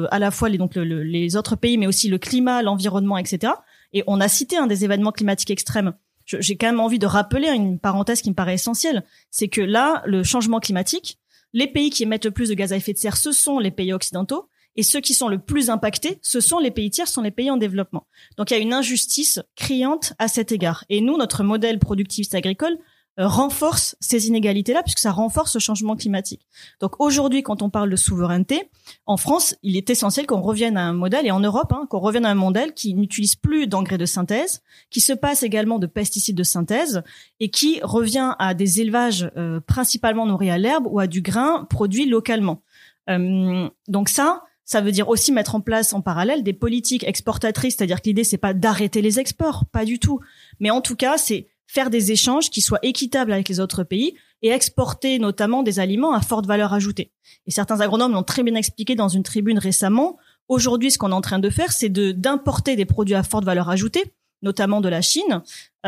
les autres pays, mais aussi le climat, l'environnement, etc. Et on a cité des événements climatiques extrêmes. J'ai quand même envie de rappeler une parenthèse qui me paraît essentielle, c'est que là, le changement climatique, les pays qui émettent le plus de gaz à effet de serre, ce sont les pays occidentaux. Et ceux qui sont le plus impactés, ce sont les pays tiers, ce sont les pays en développement. Donc il y a une injustice criante à cet égard. Et nous, notre modèle productiviste agricole renforce ces inégalités-là, puisque ça renforce le changement climatique. Donc aujourd'hui, quand on parle de souveraineté, en France, il est essentiel qu'on revienne à un modèle, et en Europe, qu'on revienne à un modèle qui n'utilise plus d'engrais de synthèse, qui se passe également de pesticides de synthèse, et qui revient à des élevages principalement nourris à l'herbe ou à du grain produit localement. Donc ça veut dire aussi mettre en place en parallèle des politiques exportatrices, c'est-à-dire que l'idée c'est pas d'arrêter les exports, pas du tout, mais en tout cas c'est faire des échanges qui soient équitables avec les autres pays et exporter notamment des aliments à forte valeur ajoutée. Et certains agronomes l'ont très bien expliqué dans une tribune récemment. Aujourd'hui, ce qu'on est en train de faire, c'est d'importer des produits à forte valeur ajoutée, notamment de la Chine,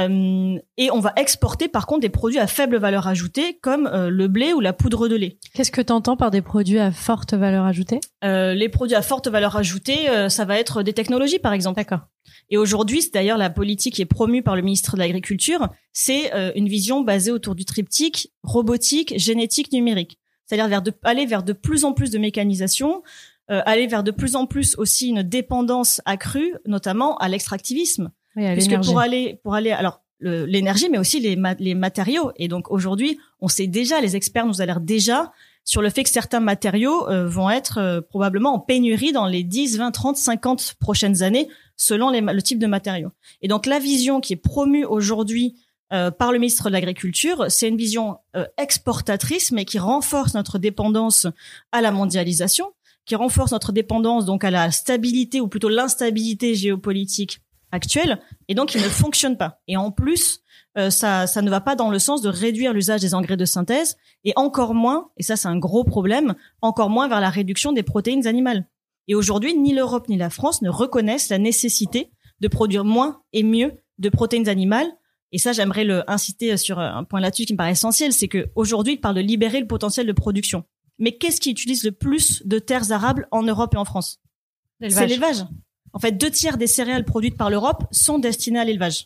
et on va exporter par contre des produits à faible valeur ajoutée comme le blé ou la poudre de lait. Qu'est-ce que tu entends par des produits à forte valeur ajoutée ? Les produits à forte valeur ajoutée, ça va être des technologies par exemple. D'accord. Et aujourd'hui, c'est d'ailleurs la politique qui est promue par le ministre de l'Agriculture, c'est une vision basée autour du triptyque robotique, génétique, numérique. C'est-à-dire aller vers de plus en plus de mécanisation, aller vers de plus en plus aussi une dépendance accrue, notamment à l'extractivisme. Oui, à puisque l'énergie. pour aller alors l'énergie, mais aussi les matériaux. Et donc aujourd'hui, on sait déjà, les experts nous alertent déjà sur le fait que certains matériaux vont être probablement en pénurie dans les 10, 20, 30, 50 prochaines années, selon le type de matériaux. Et donc la vision qui est promue aujourd'hui par le ministre de l'Agriculture, c'est une vision exportatrice, mais qui renforce notre dépendance à la mondialisation, qui renforce notre dépendance donc à la stabilité ou plutôt l'instabilité géopolitique actuelle, et donc il ne fonctionne pas. Et en plus, ça ne va pas dans le sens de réduire l'usage des engrais de synthèse, et encore moins, et ça c'est un gros problème, encore moins vers la réduction des protéines animales. Et aujourd'hui, ni l'Europe ni la France ne reconnaissent la nécessité de produire moins et mieux de protéines animales. Et ça, j'aimerais inciter sur un point là-dessus qui me paraît essentiel, c'est que aujourd'hui, il parle de libérer le potentiel de production. Mais qu'est-ce qui utilise le plus de terres arables en Europe et en France ? C'est l'élevage. En fait, 2/3 des céréales produites par l'Europe sont destinées à l'élevage.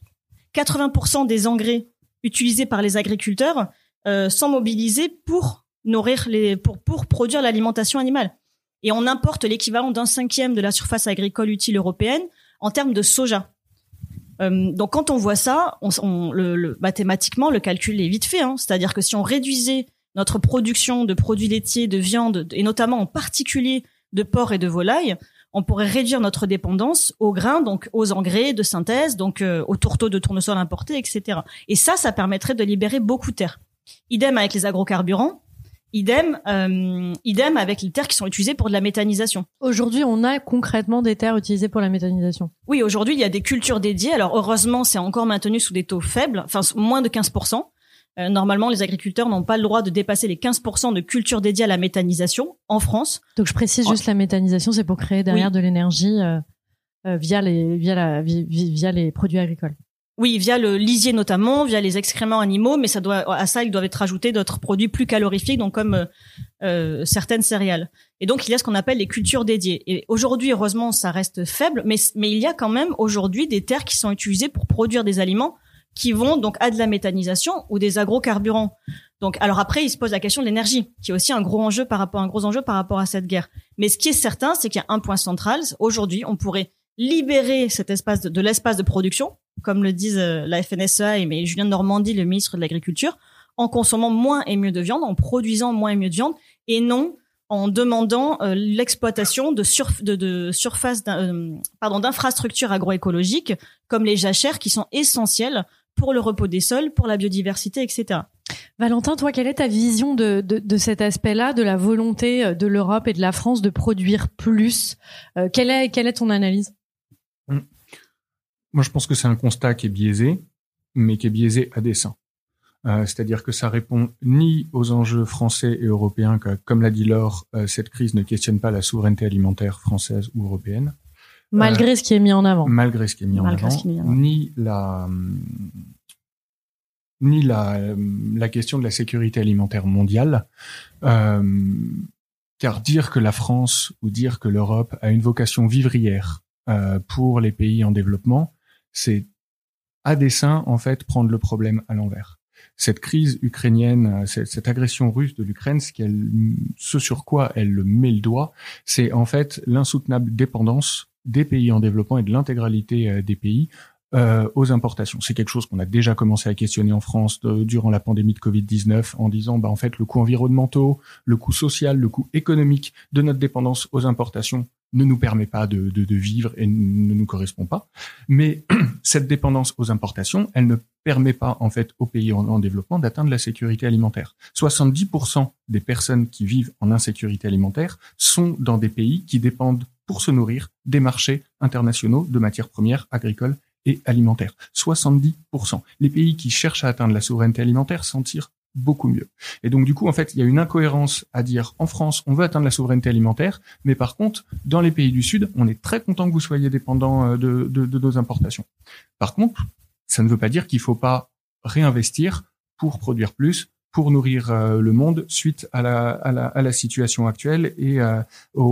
80% des engrais utilisés par les agriculteurs sont mobilisés pour pour produire l'alimentation animale. Et on importe l'équivalent d'1/5 de la surface agricole utile européenne en termes de soja. Donc quand on voit ça, mathématiquement, le calcul est vite fait. C'est-à-dire que si on réduisait notre production de produits laitiers, de viande, et notamment en particulier de porc et de volaille, on pourrait réduire notre dépendance aux grains, donc aux engrais de synthèse, donc aux tourteaux de tournesol importés, etc. Et ça permettrait de libérer beaucoup de terres. Idem avec les agrocarburants. Idem avec les terres qui sont utilisées pour de la méthanisation. Aujourd'hui, on a concrètement des terres utilisées pour la méthanisation. Oui, aujourd'hui, il y a des cultures dédiées. Alors, heureusement, c'est encore maintenu sous des taux faibles, enfin, moins de 15%. Normalement, les agriculteurs n'ont pas le droit de dépasser les 15% de cultures dédiées à la méthanisation en France. Donc, je précise juste la méthanisation, c'est pour créer derrière de l'énergie via les produits agricoles. Oui, via le lisier notamment, via les excréments animaux, mais à ça, ils doivent être ajoutés d'autres produits plus calorifiques, donc comme certaines céréales. Et donc, il y a ce qu'on appelle les cultures dédiées. Et aujourd'hui, heureusement, ça reste faible, mais il y a quand même aujourd'hui des terres qui sont utilisées pour produire des aliments qui vont donc à de la méthanisation ou des agrocarburants. Donc, alors après, il se pose la question de l'énergie, qui est aussi un gros enjeu par rapport à cette guerre. Mais ce qui est certain, c'est qu'il y a un point central. Aujourd'hui, on pourrait libérer cet espace de l'espace de production, comme le disent la FNSEA et Julien Denormandie, le ministre de l'Agriculture, en consommant moins et mieux de viande, en produisant moins et mieux de viande, et non en demandant l'exploitation d'infrastructures agroécologiques comme les jachères qui sont essentielles pour le repos des sols, pour la biodiversité, etc. Valentin, toi, quelle est ta vision de cet aspect-là, de la volonté de l'Europe et de la France de produire plus ? Quelle est ton analyse ? Moi, je pense que c'est un constat qui est biaisé, mais qui est biaisé à dessein. C'est-à-dire que ça répond ni aux enjeux français et européens, que, comme l'a dit Laure, cette crise ne questionne pas la souveraineté alimentaire française ou européenne. Malgré ce qui est mis en avant. Malgré ce qui est mis en avant, ni la question de la sécurité alimentaire mondiale. Car dire que la France ou dire que l'Europe a une vocation vivrière pour les pays en développement, c'est à dessein, en fait, prendre le problème à l'envers. Cette crise ukrainienne, cette agression russe de l'Ukraine, ce sur quoi elle met le doigt, c'est en fait l'insoutenable dépendance des pays en développement et de l'intégralité des pays aux importations. C'est quelque chose qu'on a déjà commencé à questionner en France durant la pandémie de Covid-19 en disant en fait le coût environnemental, le coût social, le coût économique de notre dépendance aux importations ne nous permet pas de vivre et ne nous correspond pas. Mais cette dépendance aux importations, elle ne permet pas en fait aux pays en développement d'atteindre la sécurité alimentaire. 70% des personnes qui vivent en insécurité alimentaire sont dans des pays qui dépendent pour se nourrir des marchés internationaux de matières premières agricoles et alimentaires. 70%. Les pays qui cherchent à atteindre la souveraineté alimentaire s'en tirent beaucoup mieux. Et donc, du coup, en fait, il y a une incohérence à dire, en France, on veut atteindre la souveraineté alimentaire, mais par contre, dans les pays du Sud, on est très content que vous soyez dépendants de nos importations. Par contre, ça ne veut pas dire qu'il faut pas réinvestir pour produire plus, pour nourrir le monde suite à la situation actuelle et à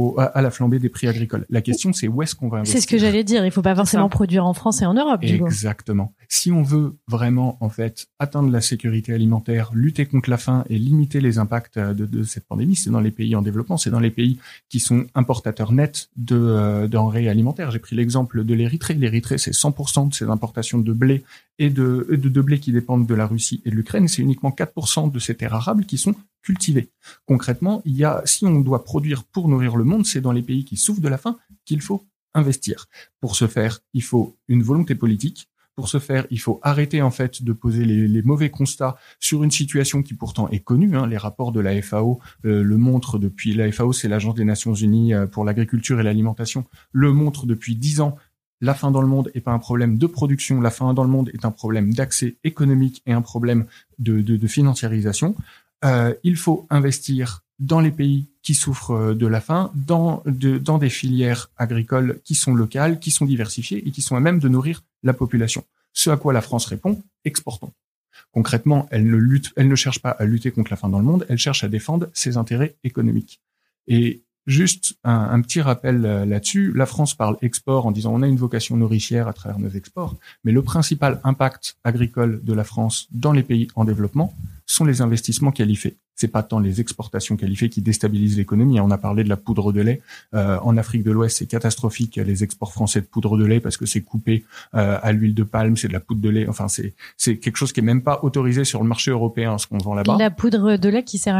la flambée des prix agricoles. La question, c'est où est-ce qu'on va investir ? C'est ce que j'allais dire. Il faut pas forcément produire en France et en Europe. Exactement. Si on veut vraiment, en fait, atteindre la sécurité alimentaire, lutter contre la faim et limiter les impacts de cette pandémie, c'est dans les pays en développement, c'est dans les pays qui sont importateurs nets de denrées alimentaires. J'ai pris l'exemple de l'Érythrée. L'Érythrée, c'est 100% de ses importations de blé et de blé qui dépendent de la Russie et de l'Ukraine. C'est uniquement 4% de ces terres arables qui sont cultivées. Concrètement, si on doit produire pour nourrir le monde, c'est dans les pays qui souffrent de la faim qu'il faut investir. Pour ce faire, il faut une volonté politique. Pour ce faire, il faut arrêter en fait de poser les mauvais constats sur une situation qui pourtant est connue. Les rapports de la FAO le montrent depuis. La FAO, c'est l'Agence des Nations Unies pour l'agriculture et l'alimentation, le montre depuis 10 ans. La faim dans le monde est pas un problème de production. La faim dans le monde est un problème d'accès économique et un problème de financiarisation. Il faut investir dans les pays qui souffrent de la faim, dans des filières agricoles qui sont locales, qui sont diversifiées et qui sont à même de nourrir la population. Ce à quoi la France répond, exportons. Concrètement, elle ne cherche pas à lutter contre la faim dans le monde, elle cherche à défendre ses intérêts économiques. Et juste un petit rappel là-dessus, la France parle export en disant on a une vocation nourricière à travers nos exports, mais le principal impact agricole de la France dans les pays en développement sont les investissements qualifiés. C'est pas tant les exportations qualifiées qui déstabilisent l'économie. On a parlé de la poudre de lait. En Afrique de l'Ouest, c'est catastrophique les exports français de poudre de lait parce que c'est coupé à l'huile de palme, c'est de la poudre de lait. Enfin, c'est quelque chose qui est même pas autorisé sur le marché européen, ce qu'on vend là-bas. La poudre de lait qui sert à quoi ?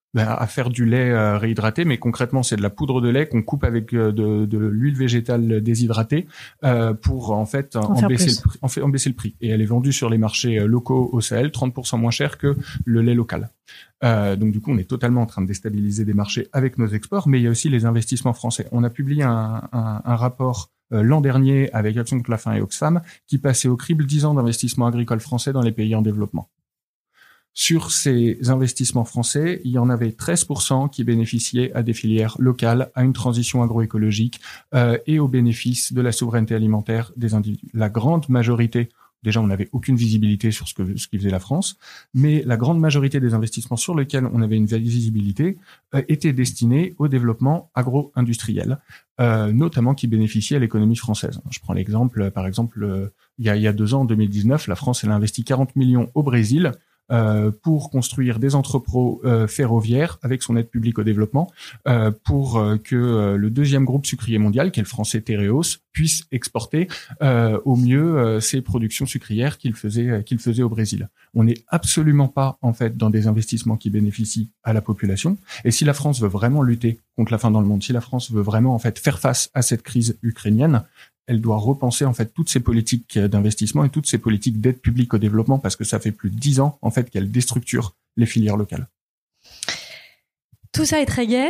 à faire du lait réhydraté, mais concrètement c'est de la poudre de lait qu'on coupe avec de l'huile végétale déshydratée pour en fait en baisser le prix. Et elle est vendue sur les marchés locaux au Sahel 30% moins cher que le lait local. Donc du coup on est totalement en train de déstabiliser des marchés avec nos exports, mais il y a aussi les investissements français. On a publié un rapport l'an dernier avec Action contre la faim et Oxfam qui passait au crible 10 ans d'investissement agricole français dans les pays en développement. Sur ces investissements français, il y en avait 13% qui bénéficiaient à des filières locales, à une transition agroécologique et aux bénéfices de la souveraineté alimentaire des individus. La grande majorité, déjà on n'avait aucune visibilité sur ce qui faisait la France, mais la grande majorité des investissements sur lesquels on avait une visibilité étaient destinés au développement agro-industriel, notamment qui bénéficiait à l'économie française. Je prends l'exemple, par exemple, il y a 2 ans, en 2019, la France elle a investi 40 millions au Brésil pour construire des entrepôts ferroviaires avec son aide publique au développement pour que le 2e groupe sucrier mondial, qui est le français Tereos, puisse exporter au mieux ses productions sucrières qu'il faisait au Brésil. On n'est absolument pas en fait dans des investissements qui bénéficient à la population. Et si la France veut vraiment lutter contre la faim dans le monde, si la France veut vraiment en fait faire face à cette crise ukrainienne, elle doit repenser en fait toutes ses politiques d'investissement et toutes ses politiques d'aide publique au développement parce que ça fait plus de 10 ans en fait qu'elle déstructure les filières locales. Tout ça est très gai.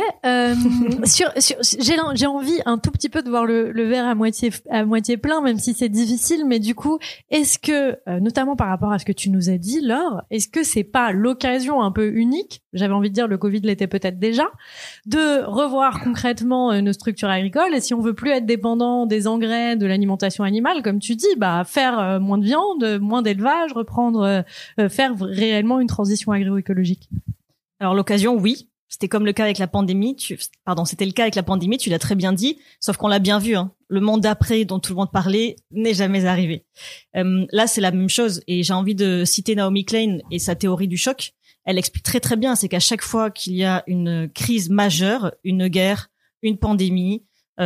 J'ai envie un tout petit peu de voir le verre à moitié plein, même si c'est difficile. Mais du coup, est-ce que, notamment par rapport à ce que tu nous as dit, Laure, est-ce que c'est pas l'occasion un peu unique, j'avais envie de dire le Covid l'était peut-être déjà, de revoir concrètement nos structures agricoles et si on veut plus être dépendant des engrais, de l'alimentation animale, comme tu dis, faire moins de viande, moins d'élevage, reprendre, faire réellement une transition agroécologique. Alors l'occasion, oui. C'était comme le cas avec la pandémie. C'était le cas avec la pandémie. Tu l'as très bien dit. Sauf qu'on l'a bien vu. Hein. Le monde d'après, dont tout le monde parlait, n'est jamais arrivé. Là, c'est la même chose. Et j'ai envie de citer Naomi Klein et sa théorie du choc. Elle explique très très bien. C'est qu'à chaque fois qu'il y a une crise majeure, une guerre, une pandémie,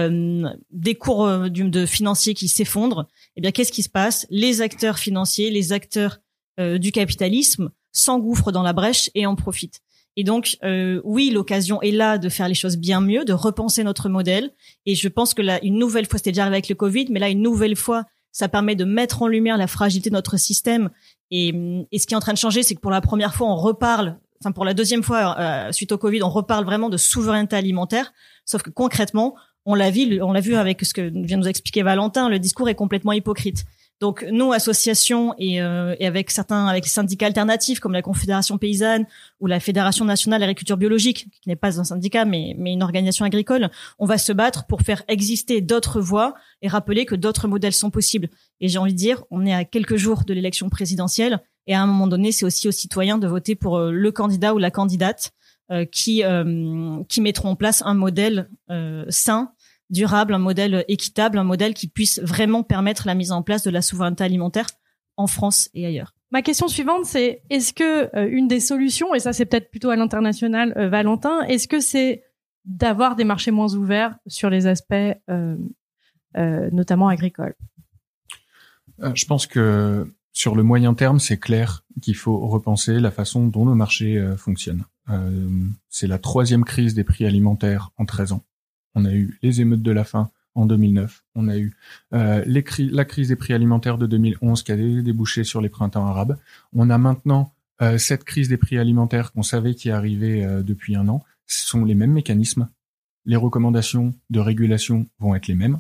des cours de financiers qui s'effondrent, eh bien, qu'est-ce qui se passe? Les acteurs financiers, les acteurs du capitalisme s'engouffrent dans la brèche et en profitent. Et donc, oui, l'occasion est là de faire les choses bien mieux, de repenser notre modèle. Et je pense que là, une nouvelle fois, c'était déjà arrivé avec le Covid, mais là, une nouvelle fois, ça permet de mettre en lumière la fragilité de notre système. Et ce qui est en train de changer, c'est que pour la première fois, pour la 2e fois, suite au Covid, on reparle vraiment de souveraineté alimentaire. Sauf que concrètement, on l'a vu avec ce que vient nous expliquer Valentin, le discours est complètement hypocrite. Donc nous, associations et avec les syndicats alternatifs comme la Confédération paysanne ou la Fédération nationale d'agriculture biologique, qui n'est pas un syndicat mais une organisation agricole, on va se battre pour faire exister d'autres voies et rappeler que d'autres modèles sont possibles. Et j'ai envie de dire, on est à quelques jours de l'élection présidentielle et à un moment donné, c'est aussi aux citoyens de voter pour le candidat ou la candidate qui mettront en place un modèle sain, durable, un modèle équitable, un modèle qui puisse vraiment permettre la mise en place de la souveraineté alimentaire en France et ailleurs. Ma question suivante, c'est est-ce que une des solutions, et ça c'est peut-être plutôt à l'international, Valentin, est-ce que c'est d'avoir des marchés moins ouverts sur les aspects notamment agricoles? Je pense que sur le moyen terme, c'est clair qu'il faut repenser la façon dont nos marchés fonctionnent. C'est la 3e crise des prix alimentaires en 13 ans. On a eu les émeutes de la faim en 2009. On a eu la crise des prix alimentaires de 2011 qui a débouché sur les printemps arabes. On a maintenant cette crise des prix alimentaires qu'on savait qui arrivait depuis 1 an. Ce sont les mêmes mécanismes. Les recommandations de régulation vont être les mêmes.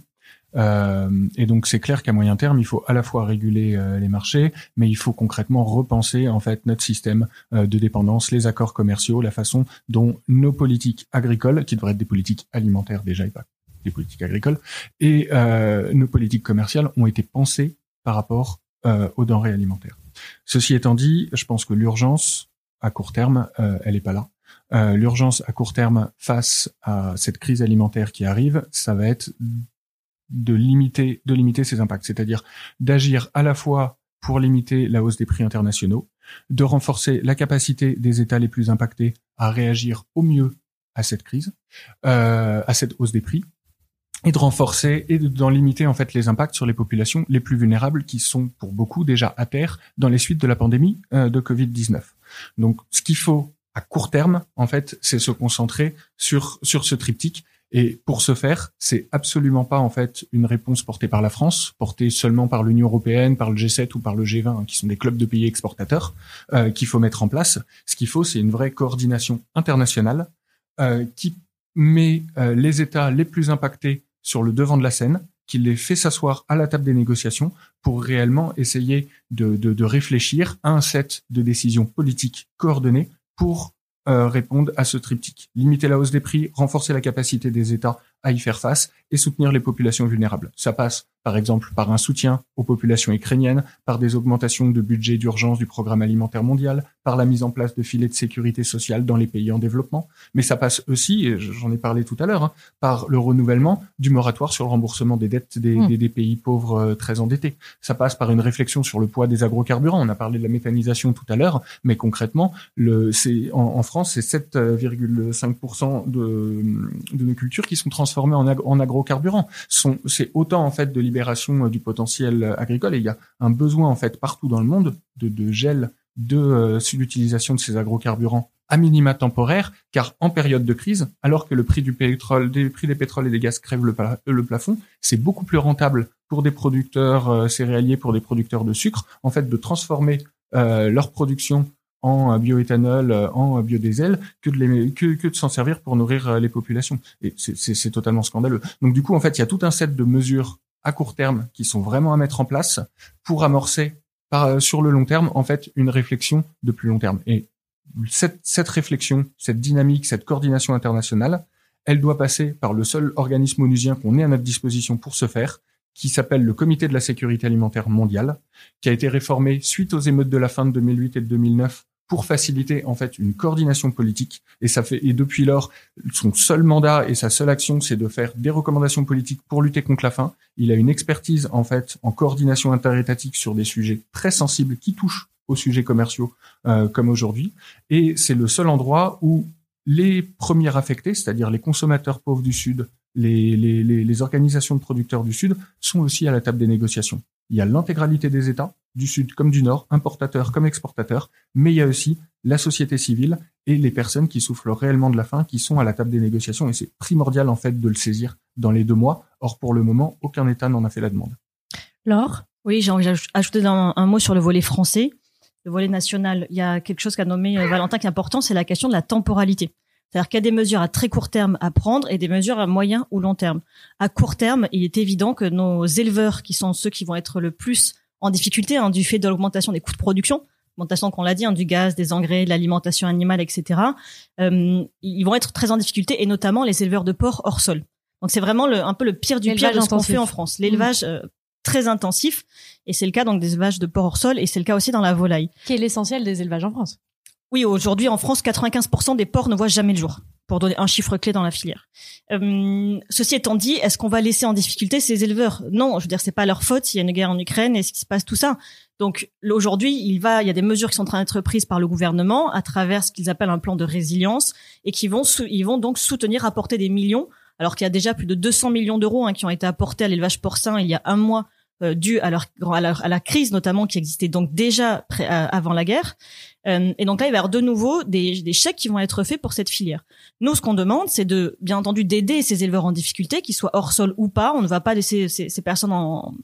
Et donc c'est clair qu'à moyen terme, il faut à la fois réguler les marchés, mais il faut concrètement repenser en fait notre système de dépendance, les accords commerciaux, la façon dont nos politiques agricoles, qui devraient être des politiques alimentaires déjà et pas des politiques agricoles, et nos politiques commerciales ont été pensées par rapport aux denrées alimentaires. Ceci étant dit, je pense que l'urgence à court terme, elle est pas là. L'urgence à court terme face à cette crise alimentaire qui arrive, ça va être de limiter ces impacts, c'est-à-dire d'agir à la fois pour limiter la hausse des prix internationaux, de renforcer la capacité des États les plus impactés à réagir au mieux à cette crise, à cette hausse des prix, et de renforcer et d'en limiter en fait les impacts sur les populations les plus vulnérables qui sont pour beaucoup déjà à terre dans les suites de la pandémie de Covid-19. Donc ce qu'il faut à court terme, en fait, c'est se concentrer sur ce triptyque. Et pour ce faire, c'est absolument pas en fait une réponse portée par la France, portée seulement par l'Union européenne, par le G7 ou par le G20, qui sont des clubs de pays exportateurs, qu'il faut mettre en place. Ce qu'il faut, c'est une vraie coordination internationale qui met les États les plus impactés sur le devant de la scène, qui les fait s'asseoir à la table des négociations pour réellement essayer de réfléchir à un set de décisions politiques coordonnées pour répondre à ce triptyque. Limiter la hausse des prix, renforcer la capacité des États à y faire face et soutenir les populations vulnérables. Ça passe, par exemple, par un soutien aux populations ukrainiennes, par des augmentations de budget d'urgence du programme alimentaire mondial, par la mise en place de filets de sécurité sociale dans les pays en développement. Mais ça passe aussi, et j'en ai parlé tout à l'heure, par le renouvellement du moratoire sur le remboursement des dettes des pays pauvres très endettés. Ça passe par une réflexion sur le poids des agrocarburants. On a parlé de la méthanisation tout à l'heure, mais concrètement, en France, c'est 7,5% de nos cultures qui sont transformées en agrocarburants. C'est autant en fait de libération du potentiel agricole, et il y a un besoin en fait partout dans le monde de gel de l'utilisation de ces agrocarburants à minima temporaire, car en période de crise, alors que le prix des pétroles et des gaz crève le plafond, c'est beaucoup plus rentable pour des producteurs céréaliers, pour des producteurs de sucre, en fait, de transformer leur production en bioéthanol, en biodiesel, que de s'en servir pour nourrir les populations. Et c'est totalement scandaleux. Donc du coup, en fait, il y a tout un set de mesures à court terme qui sont vraiment à mettre en place pour amorcer sur le long terme, en fait, une réflexion de plus long terme. Et cette réflexion, cette dynamique, cette coordination internationale, elle doit passer par le seul organisme onusien qu'on ait à notre disposition pour ce faire, qui s'appelle le Comité de la sécurité alimentaire mondiale, qui a été réformé suite aux émeutes de la fin de 2008 et de 2009 pour faciliter en fait une coordination politique. Et depuis lors, son seul mandat et sa seule action, c'est de faire des recommandations politiques pour lutter contre la faim. Il a une expertise en fait en coordination interétatique sur des sujets très sensibles qui touchent aux sujets commerciaux comme aujourd'hui. Et c'est le seul endroit où les premiers affectés, c'est-à-dire les consommateurs pauvres du Sud, les organisations de producteurs du Sud, sont aussi à la table des négociations. Il y a l'intégralité des États, du Sud comme du Nord, importateurs comme exportateurs, mais il y a aussi la société civile et les personnes qui souffrent réellement de la faim qui sont à la table des négociations, et c'est primordial en fait de le saisir dans les 2 mois. Or, pour le moment, aucun État n'en a fait la demande. Laure ? Oui, j'ai envie d'ajouter un mot sur le volet français, le volet national. Il y a quelque chose qu'a nommé Valentin qui est important, c'est la question de la temporalité. C'est-à-dire qu'il y a des mesures à très court terme à prendre et des mesures à moyen ou long terme. À court terme, il est évident que nos éleveurs, qui sont ceux qui vont être le plus en difficulté du fait de l'augmentation des coûts de production, augmentation qu'on l'a dit, du gaz, des engrais, de l'alimentation animale, etc., ils vont être très en difficulté, et notamment les éleveurs de porcs hors sol. Donc c'est vraiment un peu le pire du pire de ce qu'on fait en France. L'élevage très intensif, et c'est le cas donc des élevages de porcs hors sol, et c'est le cas aussi dans la volaille. Qui est l'essentiel des élevages en France. Oui, aujourd'hui, en France, 95% des porcs ne voient jamais le jour, pour donner un chiffre clé dans la filière. Ceci étant dit, est-ce qu'on va laisser en difficulté ces éleveurs ? Non, je veux dire, c'est pas leur faute, il y a une guerre en Ukraine et ce qui se passe, tout ça. Donc, aujourd'hui, il y a des mesures qui sont en train d'être prises par le gouvernement à travers ce qu'ils appellent un plan de résilience, et ils vont donc soutenir, apporter des millions, alors qu'il y a déjà plus de 200 millions d'euros qui ont été apportés à l'élevage porcin il y a un mois, dû à la crise notamment qui existait donc déjà avant la guerre. Et donc là, il va y avoir de nouveau des chèques qui vont être faits pour cette filière. Nous, ce qu'on demande, c'est bien entendu d'aider ces éleveurs en difficulté, qu'ils soient hors sol ou pas. On ne va pas laisser ces personnes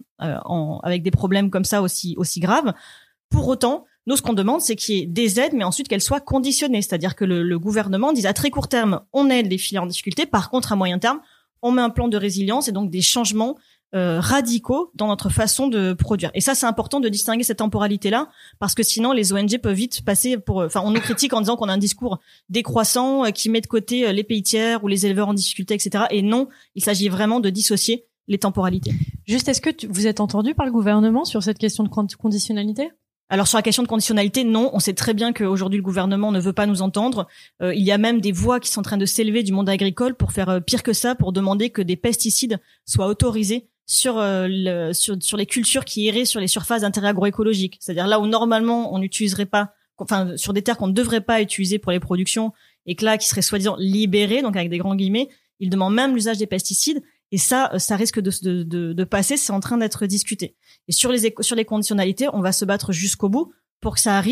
avec des problèmes comme ça aussi graves. Pour autant, nous, ce qu'on demande, c'est qu'il y ait des aides, mais ensuite qu'elles soient conditionnées. C'est-à-dire que le gouvernement dise à très court terme, on aide les filières en difficulté. Par contre, à moyen terme, on met un plan de résilience et donc des changements radicaux dans notre façon de produire. Et ça, c'est important de distinguer cette temporalité-là, parce que sinon, les ONG peuvent vite passer on nous critique en disant qu'on a un discours décroissant qui met de côté les pays tiers ou les éleveurs en difficulté, etc. Et non, il s'agit vraiment de dissocier les temporalités. Juste, est-ce que vous êtes entendu par le gouvernement sur cette question de conditionnalité ? Alors sur la question de conditionnalité, non. On sait très bien qu'aujourd'hui le gouvernement ne veut pas nous entendre. Il y a même des voix qui sont en train de s'élever du monde agricole pour faire pire que ça, pour demander que des pesticides soient autorisés sur les cultures qui iraient sur les surfaces d'intérêt agroécologique. C'est-à-dire là où normalement on n'utiliserait pas, sur des terres qu'on ne devrait pas utiliser pour les productions, et que là qui seraient soi-disant libérées, donc avec des grands guillemets, ils demandent même l'usage des pesticides. Et ça risque de passer, c'est en train d'être discuté. Et sur les conditionnalités, on va se battre jusqu'au bout pour que ça arrive.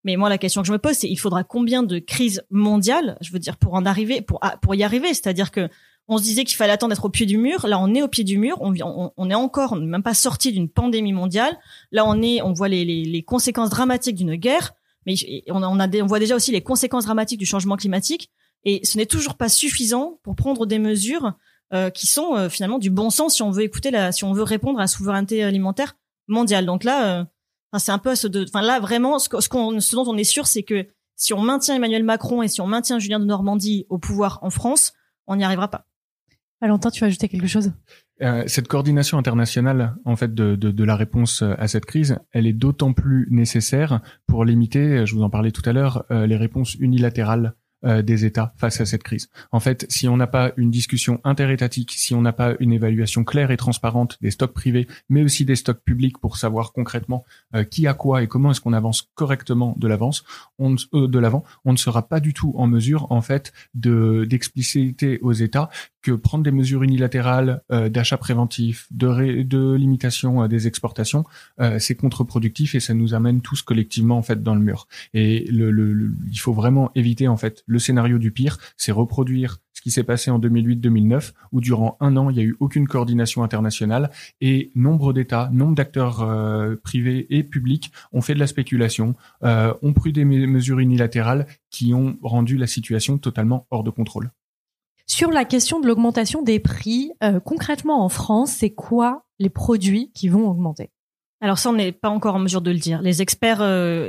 Mais moi, la question que je me pose, c'est il faudra combien de crises mondiales, je veux dire, pour y arriver. C'est-à-dire que on se disait qu'il fallait attendre d'être au pied du mur. Là, on est au pied du mur. On n'est même pas sorti d'une pandémie mondiale. Là, on voit les conséquences dramatiques d'une guerre. Mais on voit déjà aussi les conséquences dramatiques du changement climatique. Et ce n'est toujours pas suffisant pour prendre des mesures qui sont finalement du bon sens si on veut répondre à la souveraineté alimentaire mondiale. Donc là, c'est un peu là vraiment ce dont on est sûr, c'est que si on maintient Emmanuel Macron et si on maintient Julien de Normandie au pouvoir en France, on n'y arrivera pas. Valentin, tu vas ajouter quelque chose? Cette coordination internationale, en fait, de la réponse à cette crise, elle est d'autant plus nécessaire pour limiter, je vous en parlais tout à l'heure, les réponses unilatérales des États face à cette crise. En fait, si on n'a pas une discussion interétatique, si on n'a pas une évaluation claire et transparente des stocks privés, mais aussi des stocks publics pour savoir concrètement qui a quoi et comment est-ce qu'on avance correctement de l'avant, on ne sera pas du tout en mesure, en fait, d'expliciter aux États que prendre des mesures unilatérales d'achat préventif, de limitation des exportations, c'est contre-productif et ça nous amène tous collectivement en fait dans le mur. Et il faut vraiment éviter en fait le scénario du pire, c'est reproduire ce qui s'est passé en 2008-2009 où durant 1 an il n'y a eu aucune coordination internationale et nombre d'acteurs privés et publics ont fait de la spéculation, ont pris des mesures unilatérales qui ont rendu la situation totalement hors de contrôle. Sur la question de l'augmentation des prix, concrètement en France, c'est quoi les produits qui vont augmenter? Alors ça, on n'est pas encore en mesure de le dire. Les experts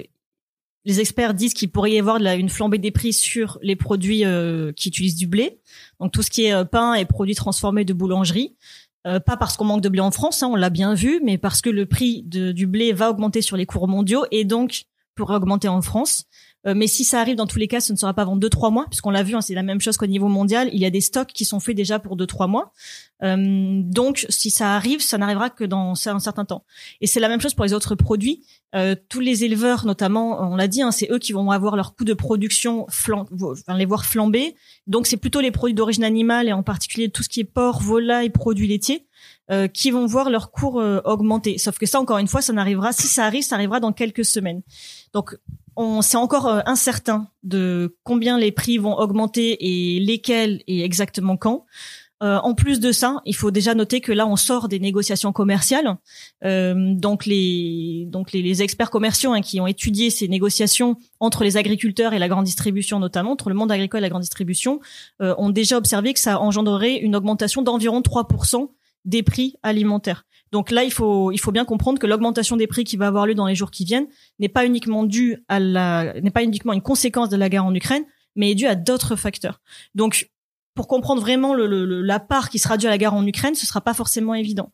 disent qu'il pourrait y avoir une flambée des prix sur les produits qui utilisent du blé, donc tout ce qui est pain et produits transformés de boulangerie. Pas parce qu'on manque de blé en France, on l'a bien vu, mais parce que le prix du blé va augmenter sur les cours mondiaux et donc pourrait augmenter en France. Mais si ça arrive, dans tous les cas, ce ne sera pas avant 2-3 mois, puisqu'on l'a vu, c'est la même chose qu'au niveau mondial. Il y a des stocks qui sont faits déjà pour 2-3 mois. Donc, si ça arrive, ça n'arrivera que dans un certain temps. Et c'est la même chose pour les autres produits. Tous les éleveurs, notamment, on l'a dit, c'est eux qui vont avoir leur coût de production les voir flamber. Donc, c'est plutôt les produits d'origine animale et en particulier tout ce qui est porc, volaille, produits laitiers, qui vont voir leur cours augmenter. Sauf que ça, encore une fois, ça arrivera dans quelques semaines. Donc, c'est encore incertain de combien les prix vont augmenter et lesquels et exactement quand. En plus de ça, il faut déjà noter que là, on sort des négociations commerciales. Donc les experts commerciaux qui ont étudié ces négociations entre les agriculteurs et la grande distribution, notamment entre le monde agricole et la grande distribution, ont déjà observé que ça engendrerait une augmentation d'environ 3% des prix alimentaires. Donc là, il faut bien comprendre que l'augmentation des prix qui va avoir lieu dans les jours qui viennent n'est pas uniquement une conséquence de la guerre en Ukraine, mais est due à d'autres facteurs. Donc, pour comprendre vraiment la part qui sera due à la guerre en Ukraine, ce sera pas forcément évident.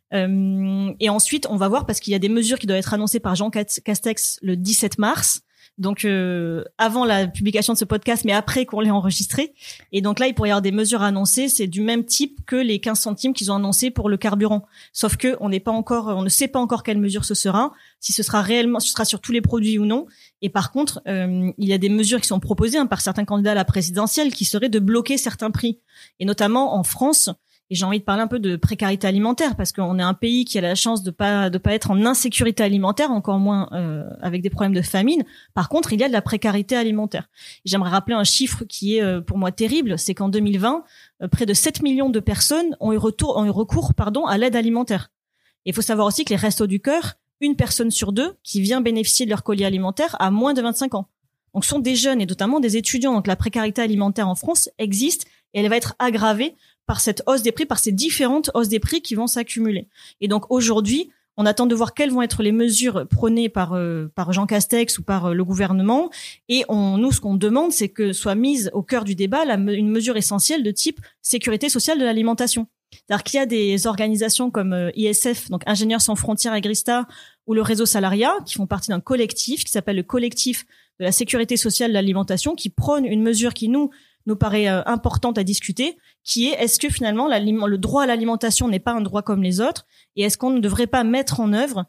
Et ensuite, on va voir parce qu'il y a des mesures qui doivent être annoncées par Jean Castex le 17 mars. Donc avant la publication de ce podcast, mais après qu'on l'ait enregistré. Et donc là, il pourrait y avoir des mesures annoncées. C'est du même type que les 15 centimes qu'ils ont annoncés pour le carburant. Sauf que on ne sait pas encore quelle mesure ce sera, si ce sera sur tous les produits ou non. Et par contre, il y a des mesures qui sont proposées par certains candidats à la présidentielle qui seraient de bloquer certains prix. Et notamment en France. Et j'ai envie de parler un peu de précarité alimentaire parce qu'on est un pays qui a la chance de pas être en insécurité alimentaire, encore moins avec des problèmes de famine. Par contre, il y a de la précarité alimentaire. Et j'aimerais rappeler un chiffre qui est pour moi terrible, c'est qu'en 2020, près de 7 millions de personnes ont eu recours à l'aide alimentaire. Et il faut savoir aussi que les Restos du Cœur, 1 personne sur 2 qui vient bénéficier de leur colis alimentaire a moins de 25 ans. Donc ce sont des jeunes et notamment des étudiants. Donc la précarité alimentaire en France existe et elle va être aggravée par cette hausse des prix, par ces différentes hausses des prix qui vont s'accumuler. Et donc aujourd'hui, on attend de voir quelles vont être les mesures prônées par Jean Castex ou par le gouvernement. Et nous, ce qu'on demande, c'est que soit mise au cœur du débat une mesure essentielle de type sécurité sociale de l'alimentation. C'est-à-dire qu'il y a des organisations comme ISF, donc Ingénieurs sans frontières Agrista, ou le réseau Salariat, qui font partie d'un collectif qui s'appelle le collectif de la sécurité sociale de l'alimentation, qui prône une mesure qui nous paraît importante à discuter, qui est que finalement le droit à l'alimentation n'est pas un droit comme les autres, et est-ce qu'on ne devrait pas mettre en œuvre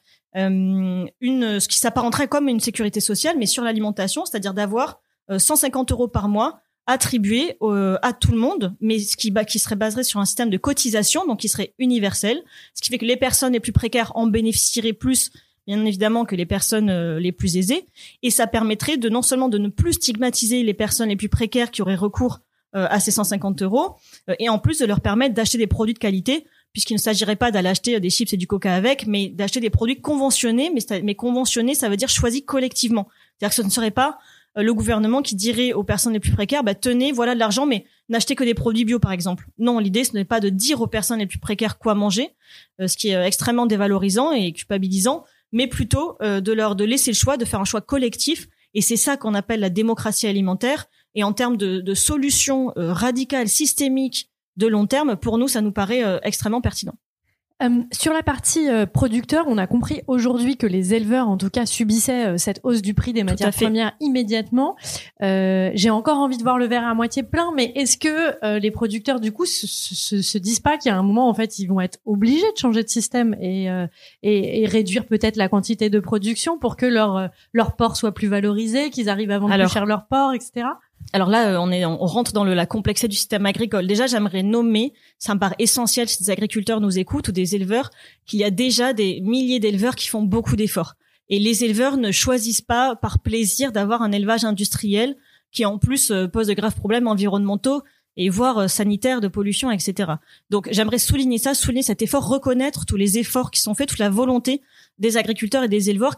ce qui s'apparenterait comme une sécurité sociale, mais sur l'alimentation, c'est-à-dire d'avoir 150 € par mois attribués à tout le monde, mais qui serait basé sur un système de cotisation, donc qui serait universel, ce qui fait que les personnes les plus précaires en bénéficieraient plus, bien évidemment que les personnes les plus aisées, et ça permettrait de non seulement de ne plus stigmatiser les personnes les plus précaires qui auraient recours à ces 150 €, et en plus de leur permettre d'acheter des produits de qualité, puisqu'il ne s'agirait pas d'aller acheter des chips et du coca avec, mais d'acheter des produits conventionnés, mais conventionnés, ça veut dire choisis collectivement. C'est-à-dire que ce ne serait pas le gouvernement qui dirait aux personnes les plus précaires, tenez, voilà de l'argent, mais n'achetez que des produits bio, par exemple. Non, l'idée, ce n'est pas de dire aux personnes les plus précaires quoi manger, ce qui est extrêmement dévalorisant et culpabilisant, mais plutôt de laisser le choix, de faire un choix collectif. Et c'est ça qu'on appelle la démocratie alimentaire. Et en termes de solutions radicales, systémiques, de long terme, pour nous, ça nous paraît extrêmement pertinent. Sur la partie producteur, on a compris aujourd'hui que les éleveurs, en tout cas, subissaient cette hausse du prix des matières premières immédiatement. J'ai encore envie de voir le verre à moitié plein, mais est-ce que les producteurs, du coup, se disent pas qu'il y a un moment, en fait, ils vont être obligés de changer de système et réduire peut-être la quantité de production pour que leur porc soit plus valorisé, qu'ils arrivent à vendre plus cher leur porc, etc. Alors là, on rentre dans la complexité du système agricole. Déjà, j'aimerais nommer, ça me paraît essentiel si des agriculteurs nous écoutent ou des éleveurs, qu'il y a déjà des milliers d'éleveurs qui font beaucoup d'efforts. Et les éleveurs ne choisissent pas par plaisir d'avoir un élevage industriel qui en plus pose de graves problèmes environnementaux et voire sanitaires, de pollution, etc. Donc j'aimerais souligner cet effort, reconnaître tous les efforts qui sont faits, toute la volonté des agriculteurs et des éleveurs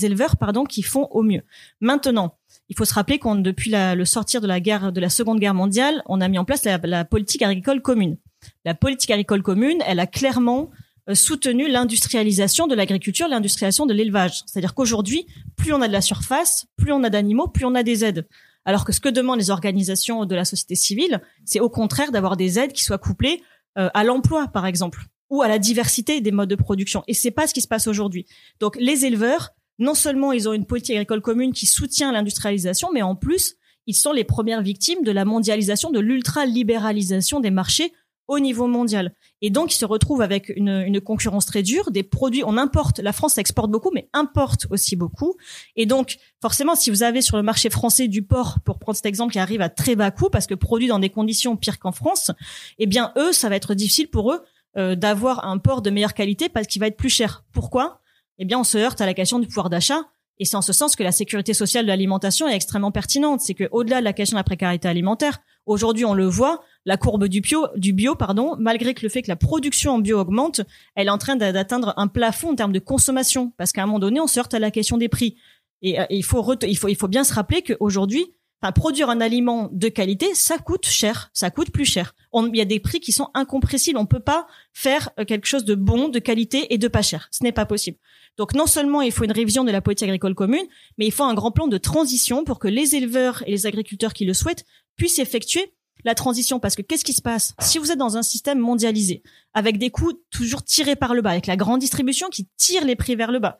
qui font au mieux. Maintenant, il faut se rappeler qu'on depuis le sortir de la Seconde Guerre mondiale, on a mis en place la politique agricole commune. La politique agricole commune, elle a clairement soutenu l'industrialisation de l'agriculture, l'industrialisation de l'élevage. C'est-à-dire qu'aujourd'hui, plus on a de la surface, plus on a d'animaux, plus on a des aides. Alors que ce que demandent les organisations de la société civile, c'est au contraire d'avoir des aides qui soient couplées à l'emploi, par exemple, ou à la diversité des modes de production. Et c'est pas ce qui se passe aujourd'hui. Donc les éleveurs, non seulement ils ont une politique agricole commune qui soutient l'industrialisation, mais en plus, ils sont les premières victimes de la mondialisation, de l'ultra-libéralisation des marchés au niveau mondial. Et donc, ils se retrouvent avec une concurrence très dure, des produits, on importe, la France exporte beaucoup, mais importe aussi beaucoup. Et donc, forcément, si vous avez sur le marché français du porc, pour prendre cet exemple qui arrive à très bas coût, parce que produit dans des conditions pires qu'en France, eh bien, eux, ça va être difficile pour eux d'avoir un porc de meilleure qualité parce qu'il va être plus cher. Pourquoi? Eh bien, on se heurte à la question du pouvoir d'achat. Et c'est en ce sens que la sécurité sociale de l'alimentation est extrêmement pertinente. C'est que, au-delà de la question de la précarité alimentaire, aujourd'hui, on le voit, la courbe du bio, malgré que le fait que la production en bio augmente, elle est en train d'atteindre un plafond en termes de consommation. Parce qu'à un moment donné, on se heurte à la question des prix. Et il faut bien se rappeler qu'aujourd'hui, produire un aliment de qualité, ça coûte cher, ça coûte plus cher. Il y a des prix qui sont incompressibles. On peut pas faire quelque chose de bon, de qualité et de pas cher. Ce n'est pas possible. Donc non seulement il faut une révision de la politique agricole commune, mais il faut un grand plan de transition pour que les éleveurs et les agriculteurs qui le souhaitent puissent effectuer la transition. Parce que qu'est-ce qui se passe si vous êtes dans un système mondialisé avec des coûts toujours tirés par le bas, avec la grande distribution qui tire les prix vers le bas,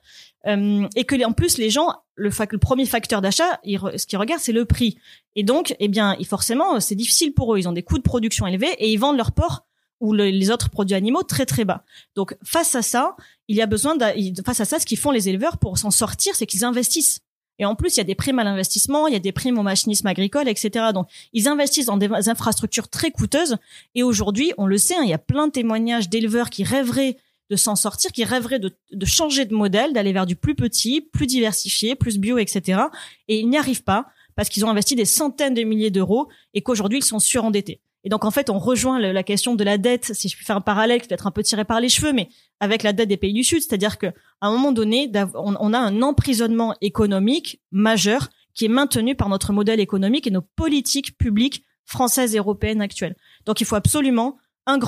et que en plus les gens, le premier facteur d'achat, ce qu'ils regardent, c'est le prix. Et donc, eh bien, forcément, c'est difficile pour eux. Ils ont des coûts de production élevés et ils vendent leur porc ou les autres produits animaux très très bas. Donc face à ça, il y a besoin ce qu'ils font les éleveurs pour s'en sortir, c'est qu'ils investissent. Et en plus, il y a des primes à l'investissement, il y a des primes au machinisme agricole, etc. Donc, ils investissent dans des infrastructures très coûteuses. Et aujourd'hui, on le sait, il y a plein de témoignages d'éleveurs qui rêveraient de s'en sortir, qui rêveraient de changer de modèle, d'aller vers du plus petit, plus diversifié, plus bio, etc. Et ils n'y arrivent pas parce qu'ils ont investi des centaines de milliers d'euros et qu'aujourd'hui, ils sont surendettés. Et donc, en fait, on rejoint la question de la dette, si je puis faire un parallèle, qui peut être un peu tiré par les cheveux, mais avec la dette des pays du Sud. C'est-à-dire qu'à un moment donné, on a un emprisonnement économique majeur qui est maintenu par notre modèle économique et nos politiques publiques françaises et européennes actuelles. Donc, il faut absolument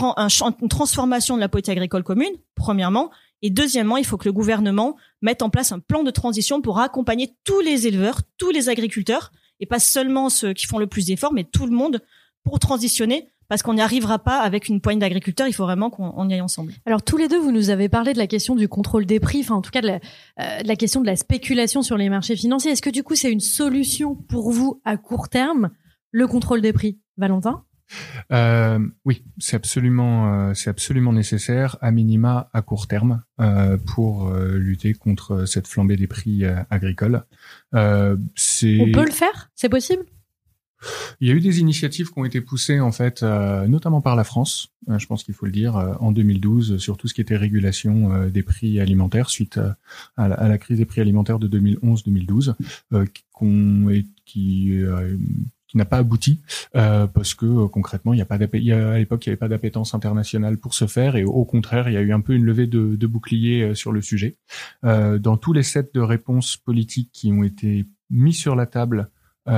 une transformation de la politique agricole commune, premièrement. Et deuxièmement, il faut que le gouvernement mette en place un plan de transition pour accompagner tous les éleveurs, tous les agriculteurs, et pas seulement ceux qui font le plus d'efforts, mais tout le monde, pour transitionner, parce qu'on n'y arrivera pas avec une poignée d'agriculteurs, il faut vraiment qu'on y aille ensemble. Alors tous les deux, vous nous avez parlé de la question du contrôle des prix, en tout cas de la question de la spéculation sur les marchés financiers. Est-ce que du coup c'est une solution pour vous à court terme, le contrôle des prix, Valentin ? Oui, c'est absolument nécessaire, à minima à court terme, pour lutter contre cette flambée des prix agricoles. On peut le faire ? C'est possible ? Il y a eu des initiatives qui ont été poussées en fait, notamment par la France. Je pense qu'il faut le dire en 2012 sur tout ce qui était régulation des prix alimentaires suite à la crise des prix alimentaires de 2011-2012, qui n'a pas abouti parce que concrètement à l'époque il n'y avait pas d'appétence internationale pour ce faire, et au contraire il y a eu un peu une levée de boucliers sur le sujet. Dans tous les sets de réponses politiques qui ont été mis sur la table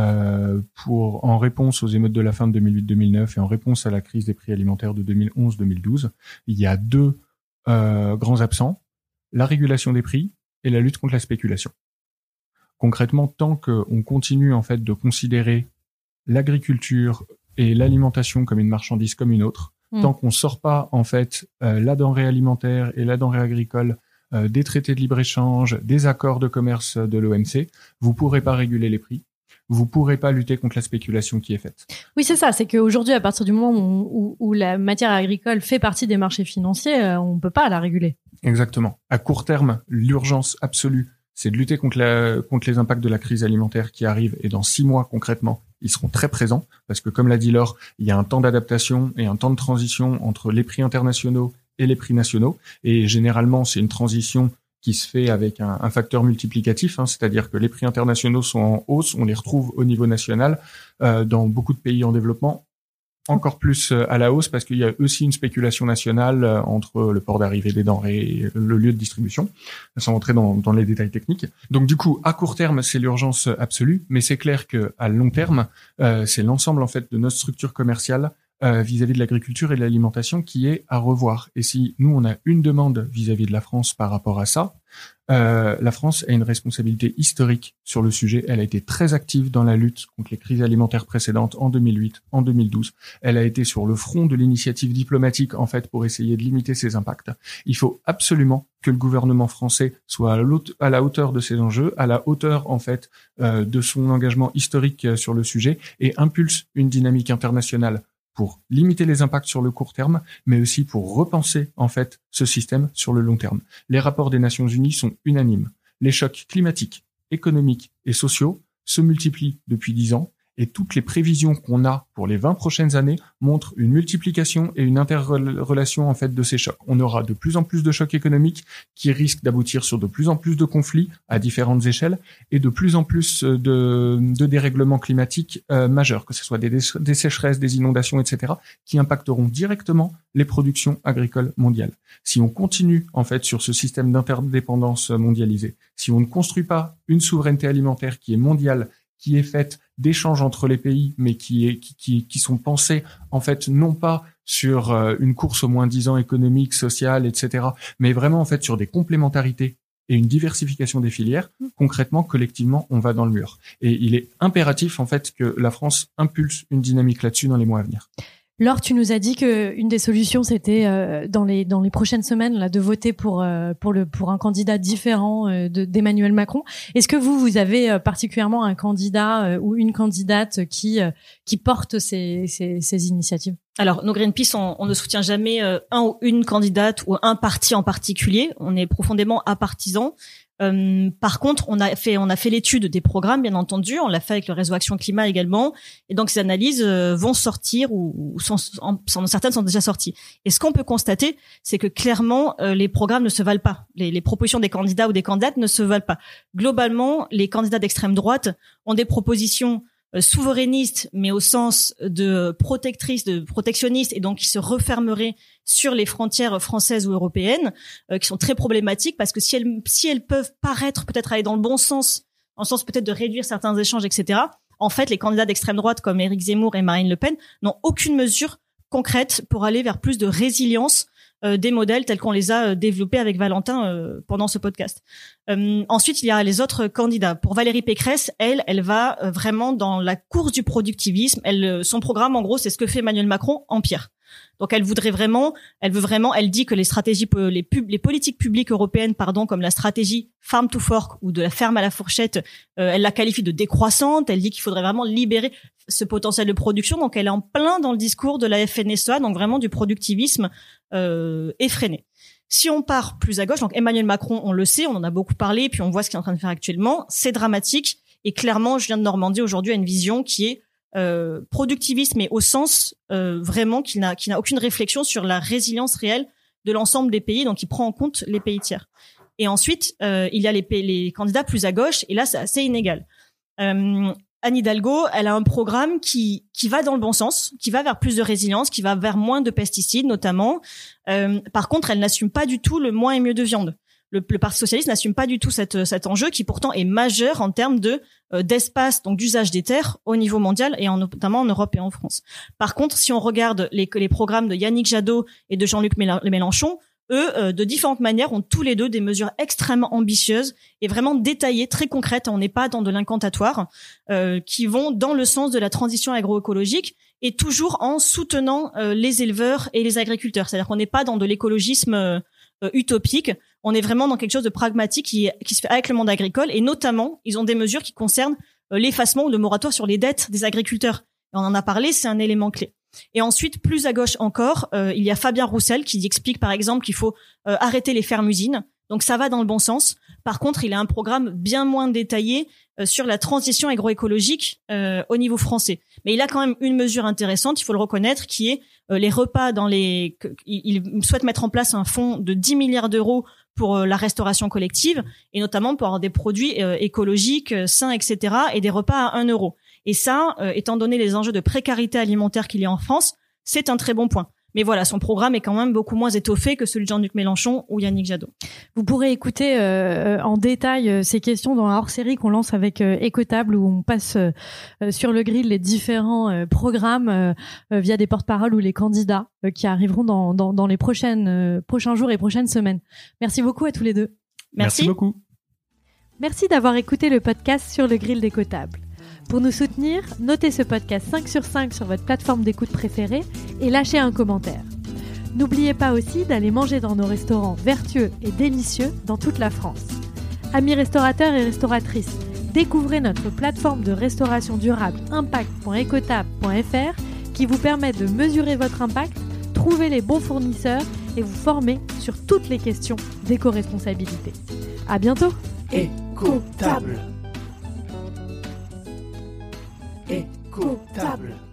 en réponse aux émeutes de la fin de 2008-2009 et en réponse à la crise des prix alimentaires de 2011-2012, il y a deux grands absents: la régulation des prix et la lutte contre la spéculation. Concrètement, tant qu'on continue en fait de considérer l'agriculture et l'alimentation comme une marchandise comme une autre, tant qu'on sort pas en fait la denrée alimentaire et la denrée agricole des traités de libre-échange, des accords de commerce de l'OMC, vous pourrez pas réguler les prix. Vous pourrez pas lutter contre la spéculation qui est faite. Oui, c'est ça. C'est qu'aujourd'hui, à partir du moment où la matière agricole fait partie des marchés financiers, on peut pas la réguler. Exactement. À court terme, l'urgence absolue, c'est de lutter contre les impacts de la crise alimentaire qui arrive, et dans 6 mois concrètement, ils seront très présents, parce que comme l'a dit Laure, il y a un temps d'adaptation et un temps de transition entre les prix internationaux et les prix nationaux, et généralement c'est une transition qui se fait avec un facteur multiplicatif, c'est-à-dire que les prix internationaux sont en hausse, on les retrouve au niveau national, dans beaucoup de pays en développement, encore plus à la hausse, parce qu'il y a aussi une spéculation nationale entre le port d'arrivée des denrées et le lieu de distribution, sans rentrer dans les détails techniques. Donc du coup, à court terme, c'est l'urgence absolue, mais c'est clair que à long terme, c'est l'ensemble en fait de notre structure commerciale vis-à-vis de l'agriculture et de l'alimentation qui est à revoir. Et si nous, on a une demande vis-à-vis de la France par rapport à ça, la France a une responsabilité historique sur le sujet. Elle a été très active dans la lutte contre les crises alimentaires précédentes en 2008, en 2012. Elle a été sur le front de l'initiative diplomatique, en fait, pour essayer de limiter ses impacts. Il faut absolument que le gouvernement français soit à la hauteur de ces enjeux, à la hauteur, en fait, de son engagement historique sur le sujet, et impulse une dynamique internationale pour limiter les impacts sur le court terme, mais aussi pour repenser, en fait, ce système sur le long terme. Les rapports des Nations Unies sont unanimes. Les chocs climatiques, économiques et sociaux se multiplient depuis 10 ans, et toutes les prévisions qu'on a pour les 20 prochaines années montrent une multiplication et une interrelation, en fait, de ces chocs. On aura de plus en plus de chocs économiques qui risquent d'aboutir sur de plus en plus de conflits à différentes échelles, et de plus en plus de dérèglements climatiques majeurs, que ce soit des sécheresses, des inondations, etc., qui impacteront directement les productions agricoles mondiales. Si on continue, en fait, sur ce système d'interdépendance mondialisée, si on ne construit pas une souveraineté alimentaire qui est mondiale, qui est faite d'échanges entre les pays, mais qui sont pensés, en fait, non pas sur une course au moins-disant économique, sociale, etc., mais vraiment, en fait, sur des complémentarités et une diversification des filières. Concrètement, collectivement, on va dans le mur. Et il est impératif, en fait, que la France impulse une dynamique là-dessus dans les mois à venir. Laure, tu nous as dit que une des solutions, c'était dans les prochaines semaines là de voter pour un candidat différent d'Emmanuel Macron. Est-ce que vous avez particulièrement un candidat ou une candidate qui porte ces initiatives? Alors, nous, Greenpeace, on ne soutient jamais un ou une candidate ou un parti en particulier. On est profondément apartisan. Par contre, on a fait l'étude des programmes, bien entendu. On l'a fait avec le réseau Action Climat également. Et donc, ces analyses vont sortir ou certaines sont déjà sorties. Et ce qu'on peut constater, c'est que clairement, les programmes ne se valent pas. Les propositions des candidats ou des candidates ne se valent pas. Globalement, les candidats d'extrême droite ont des propositions souverainistes, mais au sens de protectionnistes, et donc qui se refermeraient sur les frontières françaises ou européennes, qui sont très problématiques, parce que si elles peuvent paraître peut-être aller dans le bon sens, en sens peut-être de réduire certains échanges, etc., en fait, les candidats d'extrême droite comme Éric Zemmour et Marine Le Pen n'ont aucune mesure concrète pour aller vers plus de résilience des modèles tels qu'on les a développés avec Valentin pendant ce podcast. Ensuite, il y a les autres candidats. Pour Valérie Pécresse, elle va vraiment dans la course du productivisme. Son programme, en gros, c'est ce que fait Emmanuel Macron en pire. Donc, elle dit que les stratégies, les politiques publiques européennes, comme la stratégie Farm to Fork ou de la ferme à la fourchette, elle la qualifie de décroissante. Elle dit qu'il faudrait vraiment libérer ce potentiel de production. Donc, elle est en plein dans le discours de la FNSEA, donc vraiment du productivisme effréné. Si on part plus à gauche, donc Emmanuel Macron, on le sait, on en a beaucoup parlé, puis on voit ce qu'il est en train de faire actuellement, c'est dramatique. Et clairement, Julien de Normandie aujourd'hui a une vision qui est productiviste, mais au sens vraiment qui n'a aucune réflexion sur la résilience réelle de l'ensemble des pays, donc il prend en compte les pays tiers. Et ensuite, il y a les candidats plus à gauche, et là, c'est assez inégal. Anne Hidalgo, elle a un programme qui va dans le bon sens, qui va vers plus de résilience, qui va vers moins de pesticides notamment. Par contre, elle n'assume pas du tout le moins et mieux de viande. Le Parti socialiste n'assume pas du tout cet enjeu qui pourtant est majeur en termes d'espace, donc d'usage des terres au niveau mondial et notamment en Europe et en France. Par contre, si on regarde les programmes de Yannick Jadot et de Jean-Luc Mélenchon, eux, de différentes manières, ont tous les deux des mesures extrêmement ambitieuses et vraiment détaillées, très concrètes. On n'est pas dans de l'incantatoire, qui vont dans le sens de la transition agroécologique et toujours en soutenant les éleveurs et les agriculteurs. C'est-à-dire qu'on n'est pas dans de l'écologisme utopique. On est vraiment dans quelque chose de pragmatique qui se fait avec le monde agricole. Et notamment, ils ont des mesures qui concernent l'effacement ou le moratoire sur les dettes des agriculteurs. Et on en a parlé, c'est un élément clé. Et ensuite, plus à gauche encore, il y a Fabien Roussel qui explique par exemple qu'il faut arrêter les fermes-usines. Donc ça va dans le bon sens. Par contre, il a un programme bien moins détaillé sur la transition agroécologique au niveau français. Mais il a quand même une mesure intéressante, il faut le reconnaître, qui est les repas il souhaite mettre en place un fonds de 10 milliards d'euros pour la restauration collective et notamment pour avoir des produits écologiques, sains, etc. et des repas à 1 euro. Et ça, étant donné les enjeux de précarité alimentaire qu'il y a en France, c'est un très bon point. Mais voilà, son programme est quand même beaucoup moins étoffé que celui de Jean-Luc Mélenchon ou Yannick Jadot. Vous pourrez écouter en détail ces questions dans la hors-série qu'on lance avec Écotable, où on passe sur le grill les différents programmes via des porte-paroles ou les candidats qui arriveront dans les prochains jours et prochaines semaines. Merci beaucoup à tous les deux. Merci beaucoup. Merci d'avoir écouté le podcast Sur le grill d'Écotable. Pour nous soutenir, notez ce podcast 5 sur 5 sur votre plateforme d'écoute préférée et lâchez un commentaire. N'oubliez pas aussi d'aller manger dans nos restaurants vertueux et délicieux dans toute la France. Amis restaurateurs et restauratrices, découvrez notre plateforme de restauration durable impact.ecotable.fr qui vous permet de mesurer votre impact, trouver les bons fournisseurs et vous former sur toutes les questions d'éco-responsabilité. À bientôt. Écotable. Écotable.